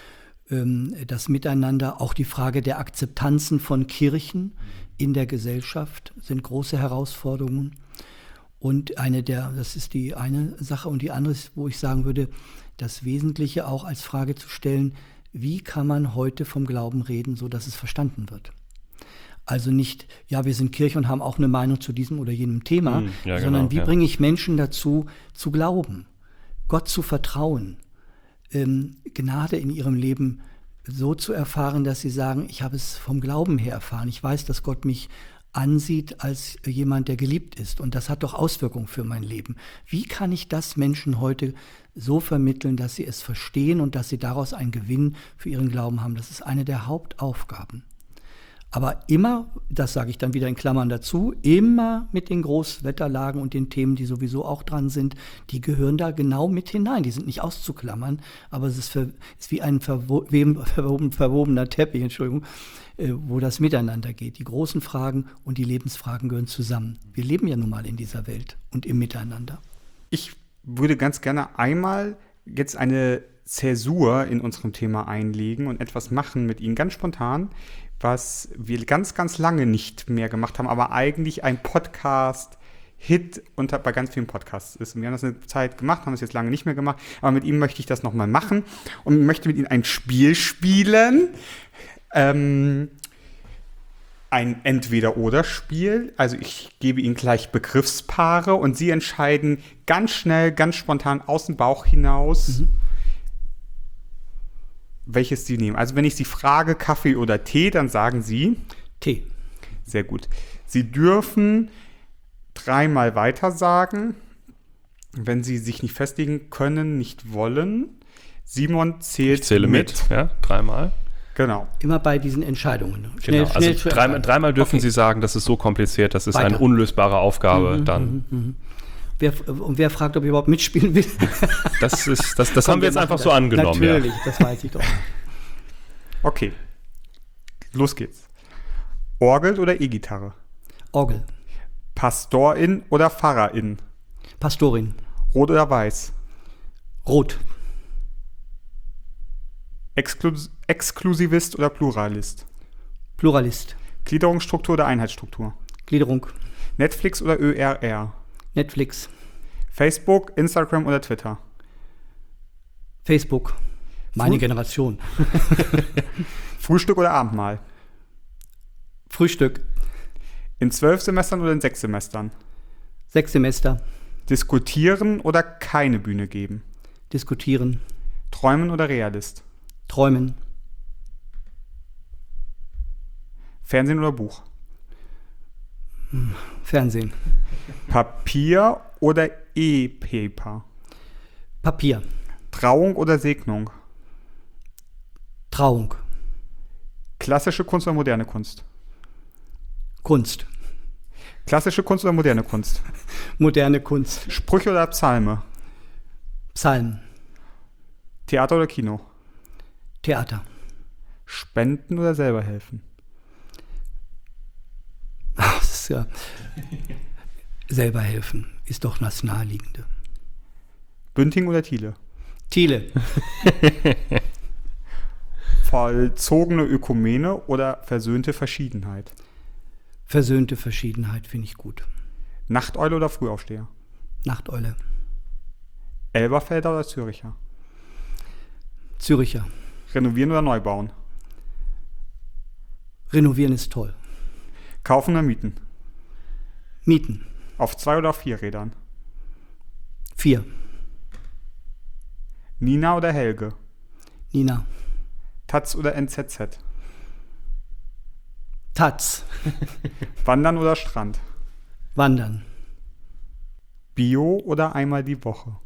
ähm, das Miteinander, auch die Frage der Akzeptanzen von Kirchen in der Gesellschaft sind große Herausforderungen. Und eine der, das ist die eine Sache, und die andere ist, wo ich sagen würde, das Wesentliche auch als Frage zu stellen, wie kann man heute vom Glauben reden, so dass es verstanden wird? Also nicht, ja, wir sind Kirche und haben auch eine Meinung zu diesem oder jenem Thema, hm, ja, sondern genau, wie ja. bringe ich Menschen dazu, zu glauben, Gott zu vertrauen, ähm, Gnade in ihrem Leben so zu erfahren, dass sie sagen, ich habe es vom Glauben her erfahren. Ich weiß, dass Gott mich ansieht als jemand, der geliebt ist. Und das hat doch Auswirkungen für mein Leben. Wie kann ich das Menschen heute so vermitteln, dass sie es verstehen und dass sie daraus einen Gewinn für ihren Glauben haben? Das ist eine der Hauptaufgaben. Aber immer, das sage ich dann wieder in Klammern dazu, immer mit den Großwetterlagen und den Themen, die sowieso auch dran sind, die gehören da genau mit hinein. Die sind nicht auszuklammern, aber es ist, ver, ist wie ein verwo verwoben, verwobener Teppich, Entschuldigung, äh, wo das miteinander geht. Die großen Fragen und die Lebensfragen gehören zusammen. Wir leben ja nun mal in dieser Welt und im Miteinander. Ich würde ganz gerne einmal jetzt eine Zäsur in unserem Thema einlegen und etwas machen mit Ihnen, ganz spontan, was wir ganz, ganz lange nicht mehr gemacht haben, aber eigentlich ein Podcast-Hit unter, bei ganz vielen Podcasts ist. Und wir haben das eine Zeit gemacht, haben es jetzt lange nicht mehr gemacht, aber mit ihm möchte ich das nochmal machen und möchte mit Ihnen ein Spiel spielen. Ähm, ein Entweder-Oder-Spiel. Also ich gebe Ihnen gleich Begriffspaare und Sie entscheiden ganz schnell, ganz spontan aus dem Bauch hinaus, mhm. welches Sie nehmen. Also wenn ich Sie frage, Kaffee oder Tee, dann sagen Sie Tee. Sehr gut. Sie dürfen dreimal weiter sagen, wenn Sie sich nicht festlegen können, nicht wollen. Simon zählt ich zähle mit. mit. Ja, dreimal. Genau. Immer bei diesen Entscheidungen. Schnell, genau. Also schnell dreimal, dreimal dürfen okay. Sie sagen, das ist so kompliziert, das ist weiter. Eine unlösbare Aufgabe. Mhm, dann. Mhm, mhm. Wer, und wer fragt, ob ich überhaupt mitspielen will? Das, ist, das, das Komm, haben wir jetzt einfach das. so angenommen. Natürlich, ja. das weiß ich doch. Okay, los geht's. Orgel oder E-Gitarre? Orgel. Pastorin oder Pfarrerin? Pastorin. Rot oder weiß? Rot. Exklus- Exklusivist oder Pluralist? Pluralist. Gliederungsstruktur oder Einheitsstruktur? Gliederung. Netflix oder Ö R R? Netflix. Facebook, Instagram oder Twitter? Facebook. Meine Früh- Generation. Frühstück oder Abendmahl? Frühstück. In zwölf Semestern oder in sechs Semestern? Sechs Semester. Diskutieren oder keine Bühne geben? Diskutieren. Träumen oder Realist? Träumen. Fernsehen oder Buch? Hm, Fernsehen. Papier oder E-Paper? Papier. Trauung oder Segnung? Trauung. Klassische Kunst oder moderne Kunst? Kunst. Klassische Kunst oder moderne Kunst? Moderne Kunst. Sprüche oder Psalme? Psalm. Theater oder Kino? Theater. Spenden oder selber helfen? Ach, das ist ja selber helfen. Ist doch das Naheliegende. Bünding oder Thiele? Thiele. Vollzogene Ökumene oder versöhnte Verschiedenheit? Versöhnte Verschiedenheit finde ich gut. Nachteule oder Frühaufsteher? Nachteule. Elberfelder oder Züricher? Züricher. Renovieren oder neu bauen? Renovieren ist toll. Kaufen oder mieten? Mieten. Auf zwei oder auf vier Rädern? Vier. Nina oder Helge? Nina. Taz oder N Z Z? Taz. Wandern oder Strand? Wandern. Bio oder einmal die Woche?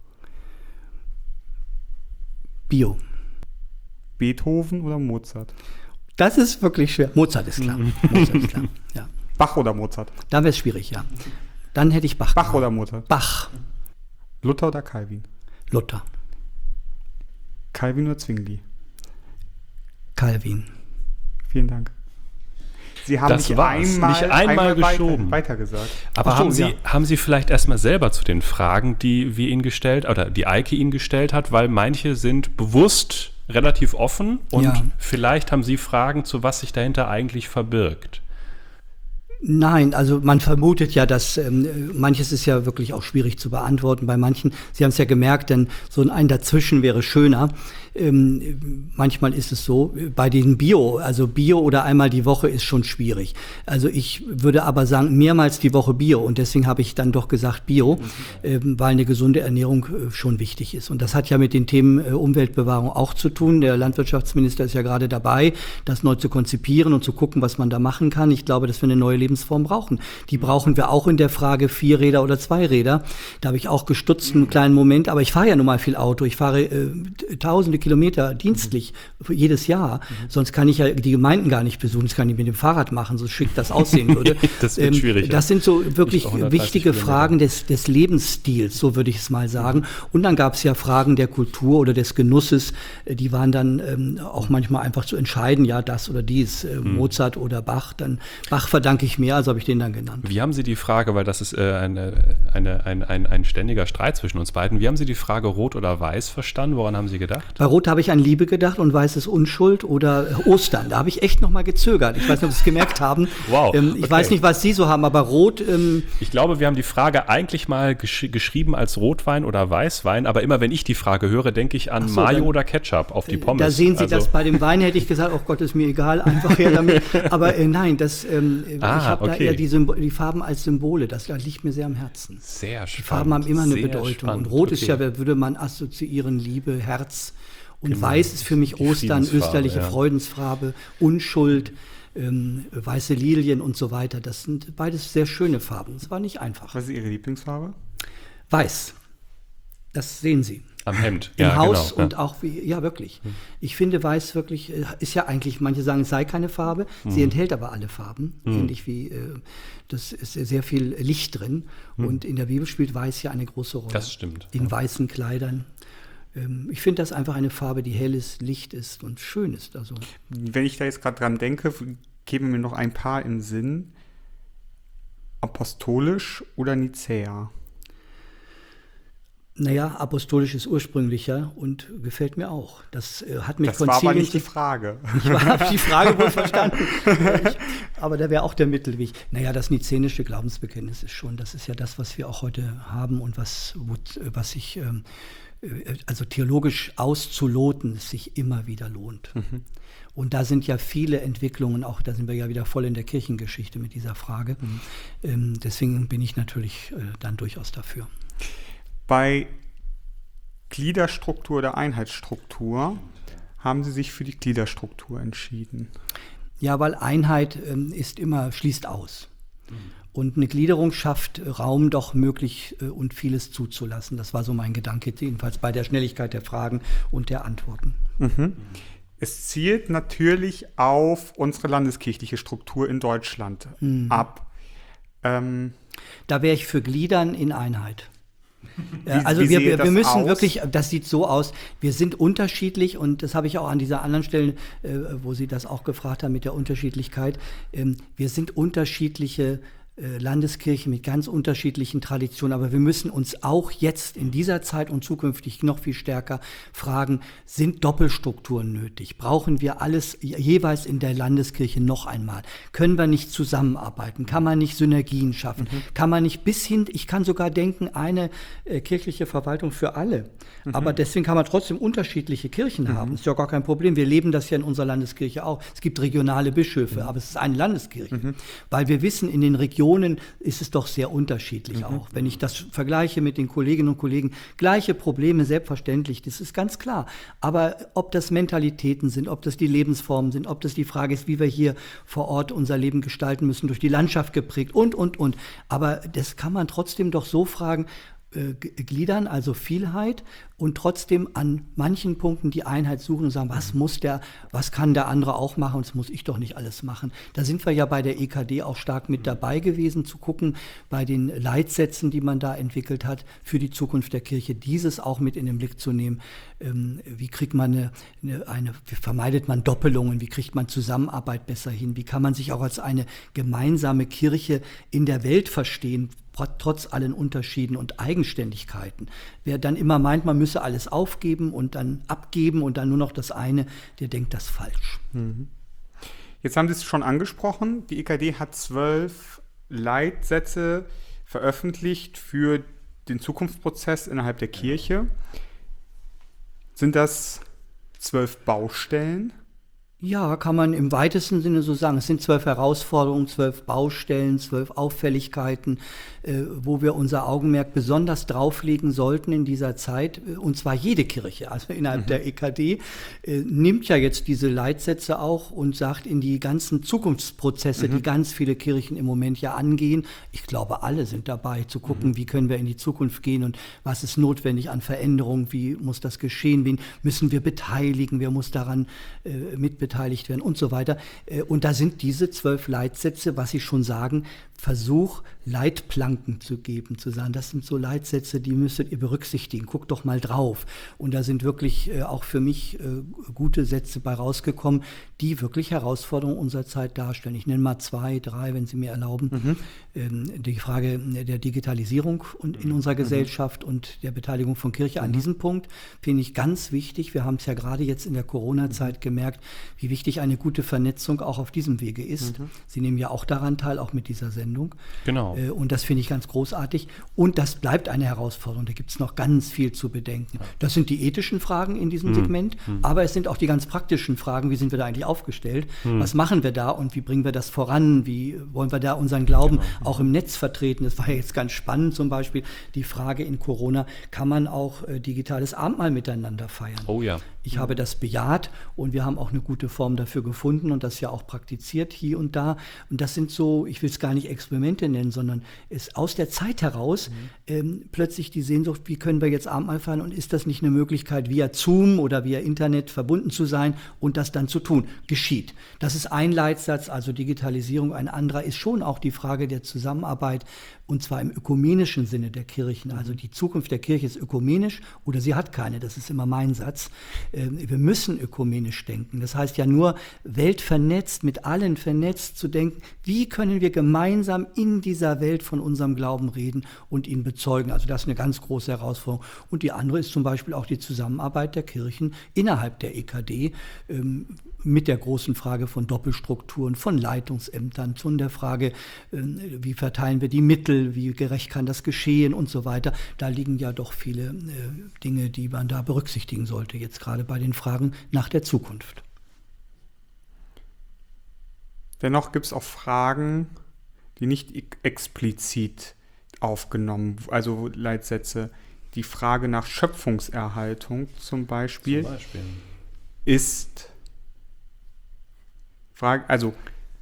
Bio. Beethoven oder Mozart? Das ist wirklich schwer. Mozart ist klar. Mozart ist klar. Ja. Bach oder Mozart? Dann wäre es schwierig, ja. Dann hätte ich Bach. Bach oder Mozart? Bach. Luther oder Calvin? Luther. Calvin oder Zwingli? Calvin. Vielen Dank. Sie haben das nicht war's. einmal, nicht einmal, einmal geschoben. Weiter, weiter gesagt. Aber Ach haben, so, Sie, ja. haben Sie vielleicht erstmal selber zu den Fragen, die wir Ihnen gestellt oder die Eike Ihnen gestellt hat, weil manche sind bewusst relativ offen und Ja. vielleicht haben Sie Fragen, zu was sich dahinter eigentlich verbirgt. Nein, also man vermutet ja, dass ähm, manches ist ja wirklich auch schwierig zu beantworten bei manchen. Sie haben es ja gemerkt, denn so ein Dazwischen wäre schöner. Ähm, manchmal ist es so, bei den Bio, also Bio oder einmal die Woche ist schon schwierig. Also ich würde aber sagen, mehrmals die Woche Bio und deswegen habe ich dann doch gesagt Bio, mhm. ähm, weil eine gesunde Ernährung äh, schon wichtig ist. Und das hat ja mit den Themen äh, Umweltbewahrung auch zu tun. Der Landwirtschaftsminister ist ja gerade dabei, das neu zu konzipieren und zu gucken, was man da machen kann. Ich glaube, dass wir eine neue Lebensform brauchen. Die brauchen wir auch in der Frage Vierräder oder Zweiräder. Da habe ich auch gestutzt einen kleinen Moment, aber ich fahre ja nun mal viel Auto. Ich fahre äh, tausende Kilometer dienstlich mhm. jedes Jahr. Mhm. Sonst kann ich ja die Gemeinden gar nicht besuchen. Das kann ich mit dem Fahrrad machen, so schick das aussehen würde. Das wird ähm, schwierig. Das sind so wirklich wichtige Fragen des, des Lebensstils, so würde ich es mal sagen. Und dann gab es ja Fragen der Kultur oder des Genusses. Die waren dann ähm, auch manchmal einfach zu entscheiden, ja, das oder dies, äh, mhm. Mozart oder Bach. Dann Bach verdanke ich mehr, also habe ich den dann genannt. Wie haben Sie die Frage, weil das ist äh, eine, eine, ein, ein, ein ständiger Streit zwischen uns beiden, wie haben Sie die Frage Rot oder Weiß verstanden? Woran haben Sie gedacht? Bei Rot habe ich an Liebe gedacht und Weiß ist Unschuld oder Ostern. Da habe ich echt noch mal gezögert. Ich weiß nicht, ob Sie es gemerkt haben. Wow. Ähm, ich okay. weiß nicht, was Sie so haben, aber Rot... Ähm, ich glaube, wir haben die Frage eigentlich mal gesch- geschrieben als Rotwein oder Weißwein, aber immer wenn ich die Frage höre, denke ich an so, Mayo dann, oder Ketchup auf die Pommes. Da sehen Sie also. das bei dem Wein, hätte ich gesagt, oh Gott, ist mir egal, einfach her damit. Aber äh, nein, das, ähm, ah, ich habe okay. da eher die, Symbol- die Farben als Symbole, das liegt mir sehr am Herzen. Sehr spannend. Die Farben haben immer eine sehr Bedeutung. Spannend. Und Rot okay. ist ja, würde man assoziieren, Liebe, Herz. Und genau. Weiß ist für mich Die Ostern, österliche ja. Freudensfarbe, Unschuld, ähm, weiße Lilien und so weiter. Das sind beides sehr schöne Farben. Es war nicht einfach. Was ist Ihre Lieblingsfarbe? Weiß. Das sehen Sie. Am Hemd. Im ja, Haus genau, und ja. auch wie, ja wirklich. Ich finde Weiß wirklich, ist ja eigentlich, manche sagen, es sei keine Farbe, mhm. sie enthält aber alle Farben, mhm. finde ich, wie, äh, das ist sehr viel Licht drin mhm. und in der Bibel spielt Weiß ja eine große Rolle. Das stimmt. In ja. weißen Kleidern. Ähm, ich finde das einfach eine Farbe, die hell ist, Licht ist und schön ist. Also. Wenn ich da jetzt gerade dran denke, geben mir noch ein paar im Sinn. Apostolisch oder Nicäa? Naja, apostolisch ist ursprünglicher und gefällt mir auch. Das äh, hat mit Das Konzilien... war aber nicht die Frage. Ich habe die Frage wohl verstanden. Ich, aber da wäre auch der Mittelweg. Naja, das nizänische Glaubensbekenntnis ist schon, das ist ja das, was wir auch heute haben und was, was sich, ähm, also theologisch auszuloten, es sich immer wieder lohnt. Mhm. Und da sind ja viele Entwicklungen, auch da sind wir ja wieder voll in der Kirchengeschichte mit dieser Frage. Mhm. Ähm, deswegen bin ich natürlich äh, dann durchaus dafür. Bei Gliederstruktur oder Einheitsstruktur haben Sie sich für die Gliederstruktur entschieden. Ja, weil Einheit ähm, ist immer, schließt aus. Mhm. Und eine Gliederung schafft Raum, doch möglich äh, und vieles zuzulassen. Das war so mein Gedanke, jedenfalls bei der Schnelligkeit der Fragen und der Antworten. Mhm. Es zielt natürlich auf unsere landeskirchliche Struktur in Deutschland mhm. ab. Ähm, da wäre ich für Gliedern in Einheit. Wie, also wie wir, wir, wir müssen aus? wirklich, das sieht so aus, wir sind unterschiedlich und das habe ich auch an dieser anderen Stelle, äh, wo Sie das auch gefragt haben mit der Unterschiedlichkeit, ähm, wir sind unterschiedliche äh, Landeskirchen mit ganz unterschiedlichen Traditionen, aber wir müssen uns auch jetzt in dieser Zeit und zukünftig noch viel stärker fragen, sind Doppelstrukturen nötig? Brauchen wir alles jeweils in der Landeskirche noch einmal? Können wir nicht zusammenarbeiten? Kann man nicht Synergien schaffen? Mhm. Kann man nicht bis hin, ich kann sogar denken, eine äh, kirchliche Verwaltung für alle. Mhm. Aber deswegen kann man trotzdem unterschiedliche Kirchen mhm. haben. Ist ja gar kein Problem. Wir leben das ja in unserer Landeskirche auch. Es gibt regionale Bischöfe, mhm. aber es ist eine Landeskirche. Mhm. Weil wir wissen, in den Regionen ist es doch sehr unterschiedlich mhm. auch. Wenn ich das vergleiche mit den Kolleginnen und Kollegen, gleiche Probleme, selbstverständlich, das ist ganz klar. Aber ob das Mentalitäten sind, ob das die Lebensformen sind, ob das die Frage ist, wie wir hier vor Ort unser Leben gestalten müssen, durch die Landschaft geprägt und, und, und. Aber das kann man trotzdem doch so fragen, äh, gliedern, also Vielheit und trotzdem an manchen Punkten die Einheit suchen und sagen, was muss der, was kann der andere auch machen, das muss ich doch nicht alles machen. Da sind wir ja bei der E K D auch stark mit dabei gewesen, zu gucken, bei den Leitsätzen, die man da entwickelt hat, für die Zukunft der Kirche, dieses auch mit in den Blick zu nehmen. Ähm, wie kriegt man eine, eine, eine, wie vermeidet man Doppelungen, wie kriegt man Zusammenarbeit besser hin, wie kann man sich auch als eine gemeinsame Kirche in der Welt verstehen, trotz allen Unterschieden und Eigenständigkeiten. Wer dann immer meint, man müsse alles aufgeben und dann abgeben und dann nur noch das eine, der denkt das falsch. Mhm. Jetzt haben Sie es schon angesprochen, die E K D hat zwölf Leitsätze veröffentlicht für den Zukunftsprozess innerhalb der Kirche. Sind das zwölf Baustellen? Ja, kann man im weitesten Sinne so sagen. Es sind zwölf Herausforderungen, zwölf Baustellen, zwölf Auffälligkeiten, äh, wo wir unser Augenmerk besonders drauflegen sollten in dieser Zeit. Und zwar jede Kirche, also innerhalb mhm. der E K D, äh, nimmt ja jetzt diese Leitsätze auch und sagt in die ganzen Zukunftsprozesse, mhm. die ganz viele Kirchen im Moment ja angehen. Ich glaube, alle sind dabei, zu gucken, mhm. wie können wir in die Zukunft gehen und was ist notwendig an Veränderung, wie muss das geschehen, wen müssen wir beteiligen, wer muss daran äh, mitbeteiligen. beteiligt werden und so weiter. Und da sind diese zwölf Leitsätze, was Sie schon sagen, Versuch, Leitplanken zu geben, zu sagen, das sind so Leitsätze, die müsstet ihr berücksichtigen, guckt doch mal drauf. Und da sind wirklich äh, auch für mich äh, gute Sätze bei rausgekommen, die wirklich Herausforderungen unserer Zeit darstellen. Ich nenne mal zwei, drei, wenn Sie mir erlauben. Mhm. Ähm, die Frage der Digitalisierung und in unserer Gesellschaft mhm. und der Beteiligung von Kirche. Mhm. An diesem Punkt finde ich ganz wichtig, wir haben es ja gerade jetzt in der Corona-Zeit mhm. gemerkt, wie wichtig eine gute Vernetzung auch auf diesem Wege ist. Mhm. Sie nehmen ja auch daran teil, auch mit dieser Sendung. Genau. Und das finde ich ganz großartig. Und das bleibt eine Herausforderung. Da gibt es noch ganz viel zu bedenken. Das sind die ethischen Fragen in diesem mhm. Segment, mhm. aber es sind auch die ganz praktischen Fragen. Wie sind wir da eigentlich aufgestellt? Mhm. Was machen wir da und wie bringen wir das voran? Wie wollen wir da unseren Glauben genau. auch im Netz vertreten? Das war ja jetzt ganz spannend zum Beispiel. Die Frage in Corona, kann man auch äh, digitales Abendmahl miteinander feiern? Oh ja. Ich habe das bejaht und wir haben auch eine gute Form dafür gefunden und das ja auch praktiziert hier und da. Und das sind so, ich will es gar nicht Experimente nennen, sondern es aus der Zeit heraus mhm. ähm, plötzlich die Sehnsucht, wie können wir jetzt Abendmahl feiern und ist das nicht eine Möglichkeit, via Zoom oder via Internet verbunden zu sein und das dann zu tun? Geschieht. Das ist ein Leitsatz, also Digitalisierung. Ein anderer ist schon auch die Frage der Zusammenarbeit und zwar im ökumenischen Sinne der Kirchen. Also die Zukunft der Kirche ist ökumenisch oder sie hat keine, das ist immer mein Satz. Wir müssen ökumenisch denken. Das heißt ja nur, weltvernetzt, mit allen vernetzt zu denken, wie können wir gemeinsam in dieser Welt von unserem Glauben reden und ihn bezeugen. Also das ist eine ganz große Herausforderung. Und die andere ist zum Beispiel auch die Zusammenarbeit der Kirchen innerhalb der E K D ähm, mit der großen Frage von Doppelstrukturen, von Leitungsämtern, von der Frage, ähm, wie verteilen wir die Mittel, wie gerecht kann das geschehen und so weiter. Da liegen ja doch viele äh, Dinge, die man da berücksichtigen sollte, jetzt gerade bei den Fragen nach der Zukunft. Dennoch gibt es auch Fragen, die nicht explizit aufgenommen, also Leitsätze. Die Frage nach Schöpfungserhaltung zum Beispiel, zum Beispiel. ist Frage, also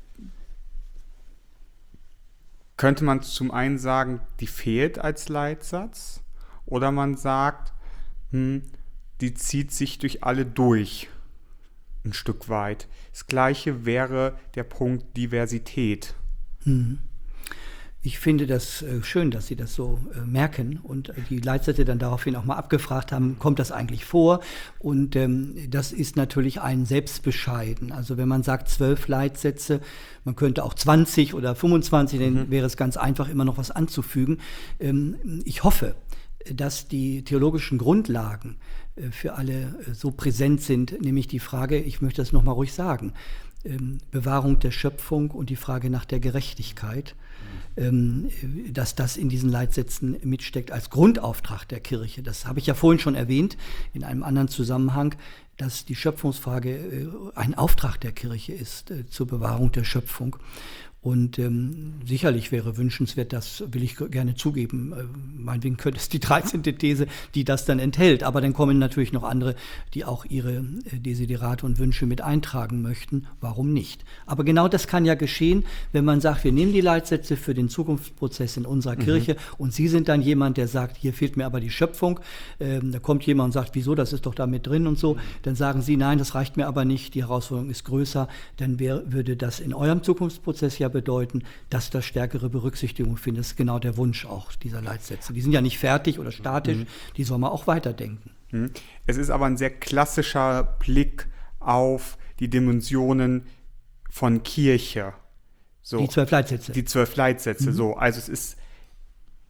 könnte man zum einen sagen, die fehlt als Leitsatz, oder man sagt, hm, die zieht sich durch alle durch, ein Stück weit. Das Gleiche wäre der Punkt Diversität. Mhm. Ich finde das äh, schön, dass Sie das so äh, merken und äh, die Leitsätze dann daraufhin auch mal abgefragt haben, kommt das eigentlich vor? Und ähm, das ist natürlich ein Selbstbescheiden. Also wenn man sagt zwölf Leitsätze, man könnte auch zwanzig oder fünfundzwanzig, mhm. dann wäre es ganz einfach, immer noch was anzufügen. Ähm, ich hoffe, dass die theologischen Grundlagen äh, für alle äh, so präsent sind, nämlich die Frage, ich möchte das nochmal ruhig sagen, ähm, Bewahrung der Schöpfung und die Frage nach der Gerechtigkeit, ähm, dass das in diesen Leitsätzen mitsteckt als Grundauftrag der Kirche. Das habe ich ja vorhin schon erwähnt in einem anderen Zusammenhang, dass die Schöpfungsfrage äh, ein Auftrag der Kirche ist äh, zur Bewahrung der Schöpfung. Und ähm, sicherlich wäre wünschenswert, das will ich gerne zugeben, äh, meinetwegen könnte es die dreizehnte These, die das dann enthält, aber dann kommen natürlich noch andere, die auch ihre äh, Desiderate und Wünsche mit eintragen möchten, warum nicht? Aber genau das kann ja geschehen, wenn man sagt, wir nehmen die Leitsätze für den Zukunftsprozess in unserer mhm. Kirche und Sie sind dann jemand, der sagt, hier fehlt mir aber die Schöpfung, ähm, da kommt jemand und sagt, wieso, das ist doch da mit drin und so, dann sagen Sie, nein, das reicht mir aber nicht, die Herausforderung ist größer, dann wär, würde das in eurem Zukunftsprozess ja bedeuten, dass das stärkere Berücksichtigung findet. Das ist genau der Wunsch auch dieser Leitsätze. Die sind ja nicht fertig oder statisch, mhm. die soll man auch weiterdenken. Es ist aber ein sehr klassischer Blick auf die Dimensionen von Kirche. So, die zwölf Leitsätze. Die zwölf Leitsätze, mhm. so. Also es ist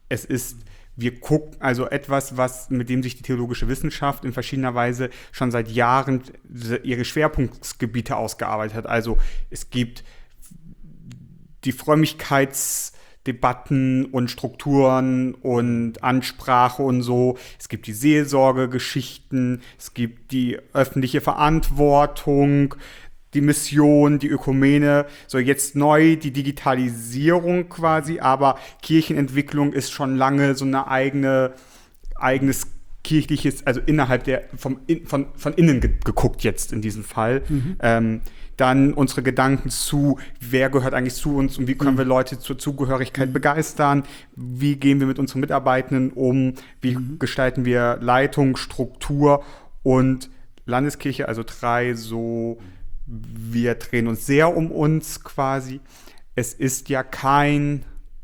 es ist, wir gucken, also etwas, was, mit dem sich die theologische Wissenschaft in verschiedener Weise schon seit Jahren ihre Schwerpunktgebiete ausgearbeitet hat. Also es gibt die Frömmigkeitsdebatten und Strukturen und Ansprache und so. Es gibt die Seelsorgegeschichten, es gibt die öffentliche Verantwortung, die Mission, die Ökumene, so jetzt neu die Digitalisierung quasi, aber Kirchenentwicklung ist schon lange so eine eigene, eigenes kirchliches, also innerhalb der, vom, von, von innen ge- geguckt jetzt in diesem Fall. Mhm. Ähm, dann unsere Gedanken zu, wer gehört eigentlich zu uns und wie können mhm. wir Leute zur Zugehörigkeit mhm. begeistern, wie gehen wir mit unseren Mitarbeitenden um, wie mhm. gestalten wir Leitung, Struktur und Landeskirche, also drei so, wir drehen uns sehr um uns quasi. Es ist ja kein,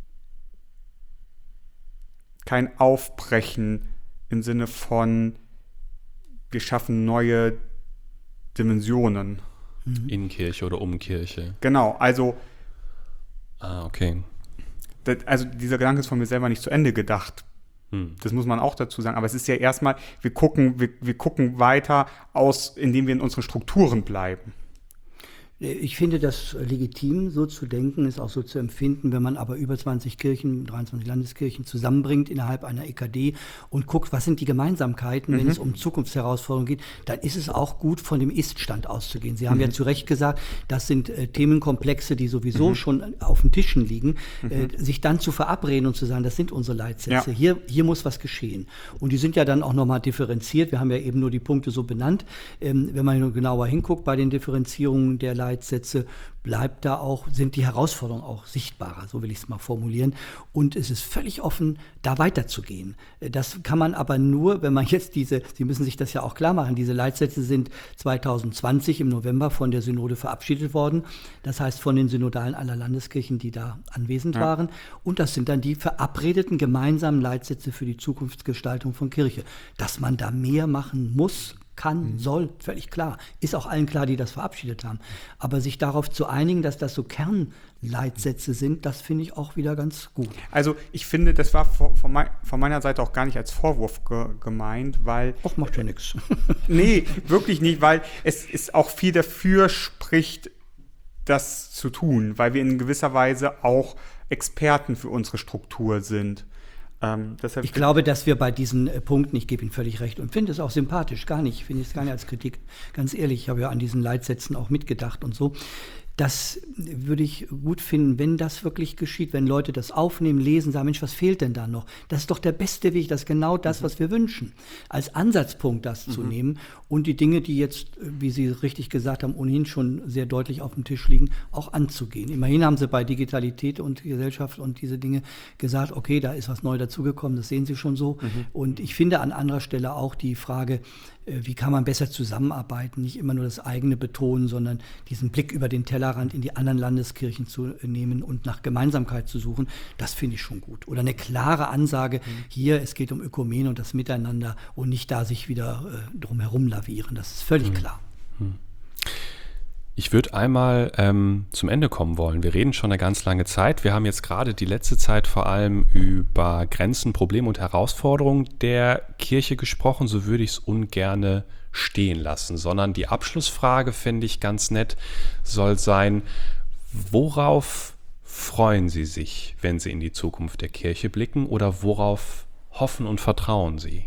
kein Aufbrechen im Sinne von, wir schaffen neue Dimensionen. In Kirche oder um Kirche. Genau, also Ah, okay. das, also dieser Gedanke ist von mir selber nicht zu Ende gedacht. Hm. Das muss man auch dazu sagen. Aber es ist ja erstmal, wir gucken, wir, wir gucken weiter aus, indem wir in unseren Strukturen bleiben. Ich finde das legitim, so zu denken, ist auch so zu empfinden, wenn man aber über zwanzig Kirchen, dreiundzwanzig Landeskirchen zusammenbringt innerhalb einer E K D und guckt, was sind die Gemeinsamkeiten, mhm. wenn es um Zukunftsherausforderungen geht, dann ist es auch gut, von dem Ist-Stand auszugehen. Sie haben mhm. ja zu Recht gesagt, das sind äh, Themenkomplexe, die sowieso mhm. schon auf den Tischen liegen, mhm. äh, sich dann zu verabreden und zu sagen, das sind unsere Leitsätze, ja. hier, hier muss was geschehen. Und die sind ja dann auch nochmal differenziert, wir haben ja eben nur die Punkte so benannt. Ähm, wenn man genauer hinguckt bei den Differenzierungen der Leitsätze, Leitsätze, bleibt da auch, sind die Herausforderungen auch sichtbarer, so will ich es mal formulieren. Und es ist völlig offen, da weiterzugehen. Das kann man aber nur, wenn man jetzt diese, Sie müssen sich das ja auch klar machen, diese Leitsätze sind zwanzig zwanzig im November von der Synode verabschiedet worden. Das heißt von den Synodalen aller Landeskirchen, die da anwesend ja. waren. Und das sind dann die verabredeten gemeinsamen Leitsätze für die Zukunftsgestaltung von Kirche. Dass man da mehr machen muss, kann, soll, völlig klar. Ist auch allen klar, die das verabschiedet haben. Aber sich darauf zu einigen, dass das so Kernleitsätze sind, das finde ich auch wieder ganz gut. Also ich finde, das war von, mein, von meiner Seite auch gar nicht als Vorwurf ge, gemeint, weil... Ach, macht ja nichts. Nee, wirklich nicht, weil es ist auch viel dafür spricht, das zu tun, weil wir in gewisser Weise auch Experten für unsere Struktur sind. Ähm, ich glaube, dass wir bei diesen äh, Punkten, ich gebe Ihnen völlig recht und finde es auch sympathisch, gar nicht, finde ich es gar nicht als Kritik, ganz ehrlich, ich habe ja an diesen Leitsätzen auch mitgedacht und so. Das würde ich gut finden, wenn das wirklich geschieht, wenn Leute das aufnehmen, lesen, sagen, Mensch, was fehlt denn da noch? Das ist doch der beste Weg, das ist genau das, was wir wünschen. Als Ansatzpunkt das mhm. zu nehmen und die Dinge, die jetzt, wie Sie richtig gesagt haben, ohnehin schon sehr deutlich auf dem Tisch liegen, auch anzugehen. Immerhin haben Sie bei Digitalität und Gesellschaft und diese Dinge gesagt, okay, da ist was neu dazugekommen, das sehen Sie schon so. Mhm. Und ich finde an anderer Stelle auch die Frage, wie kann man besser zusammenarbeiten, nicht immer nur das eigene betonen, sondern diesen Blick über den Tellerrand in die anderen Landeskirchen zu nehmen und nach Gemeinsamkeit zu suchen, das finde ich schon gut. Oder eine klare Ansage, mhm. hier, es geht um Ökumene und das Miteinander und nicht da sich wieder äh, drum herum lavieren, das ist völlig mhm. klar. Mhm. Ich würde einmal ähm, zum Ende kommen wollen. Wir reden schon eine ganz lange Zeit. Wir haben jetzt gerade die letzte Zeit vor allem über Grenzen, Probleme und Herausforderungen der Kirche gesprochen. So würde ich es ungerne stehen lassen, sondern die Abschlussfrage, finde ich ganz nett, soll sein, worauf freuen Sie sich, wenn Sie in die Zukunft der Kirche blicken, oder worauf hoffen und vertrauen Sie?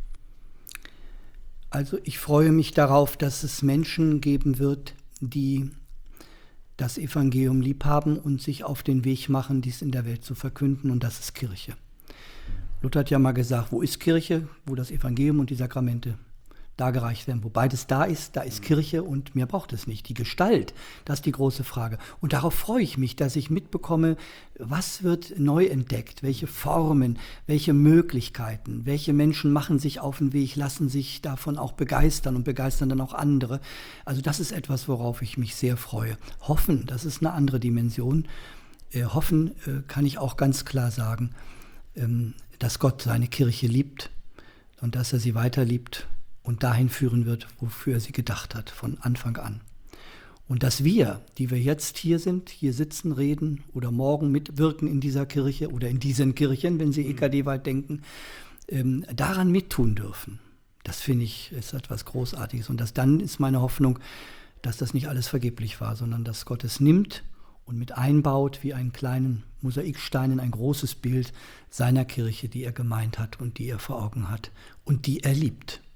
Also ich freue mich darauf, dass es Menschen geben wird, die das Evangelium lieb haben und sich auf den Weg machen, dies in der Welt zu verkünden, und das ist Kirche. Luther hat ja mal gesagt, wo ist Kirche? Wo das Evangelium und die Sakramente dargereicht werden. Wo beides da ist, da ist Kirche und mehr braucht es nicht. Die Gestalt, das ist die große Frage. Und darauf freue ich mich, dass ich mitbekomme, was wird neu entdeckt, welche Formen, welche Möglichkeiten, welche Menschen machen sich auf den Weg, lassen sich davon auch begeistern und begeistern dann auch andere. Also das ist etwas, worauf ich mich sehr freue. Hoffen, das ist eine andere Dimension. Äh, hoffen äh, kann ich auch ganz klar sagen, ähm, dass Gott seine Kirche liebt und dass er sie weiter liebt und dahin führen wird, wofür er sie gedacht hat, von Anfang an. Und dass wir, die wir jetzt hier sind, hier sitzen, reden oder morgen mitwirken in dieser Kirche oder in diesen Kirchen, wenn Sie E K D-Wald denken, ähm, daran mittun dürfen. Das finde ich, ist etwas Großartiges. Und das dann ist meine Hoffnung, dass das nicht alles vergeblich war, sondern dass Gott es nimmt und mit einbaut wie einen kleinen Mosaikstein in ein großes Bild seiner Kirche, die er gemeint hat und die er vor Augen hat und die er liebt.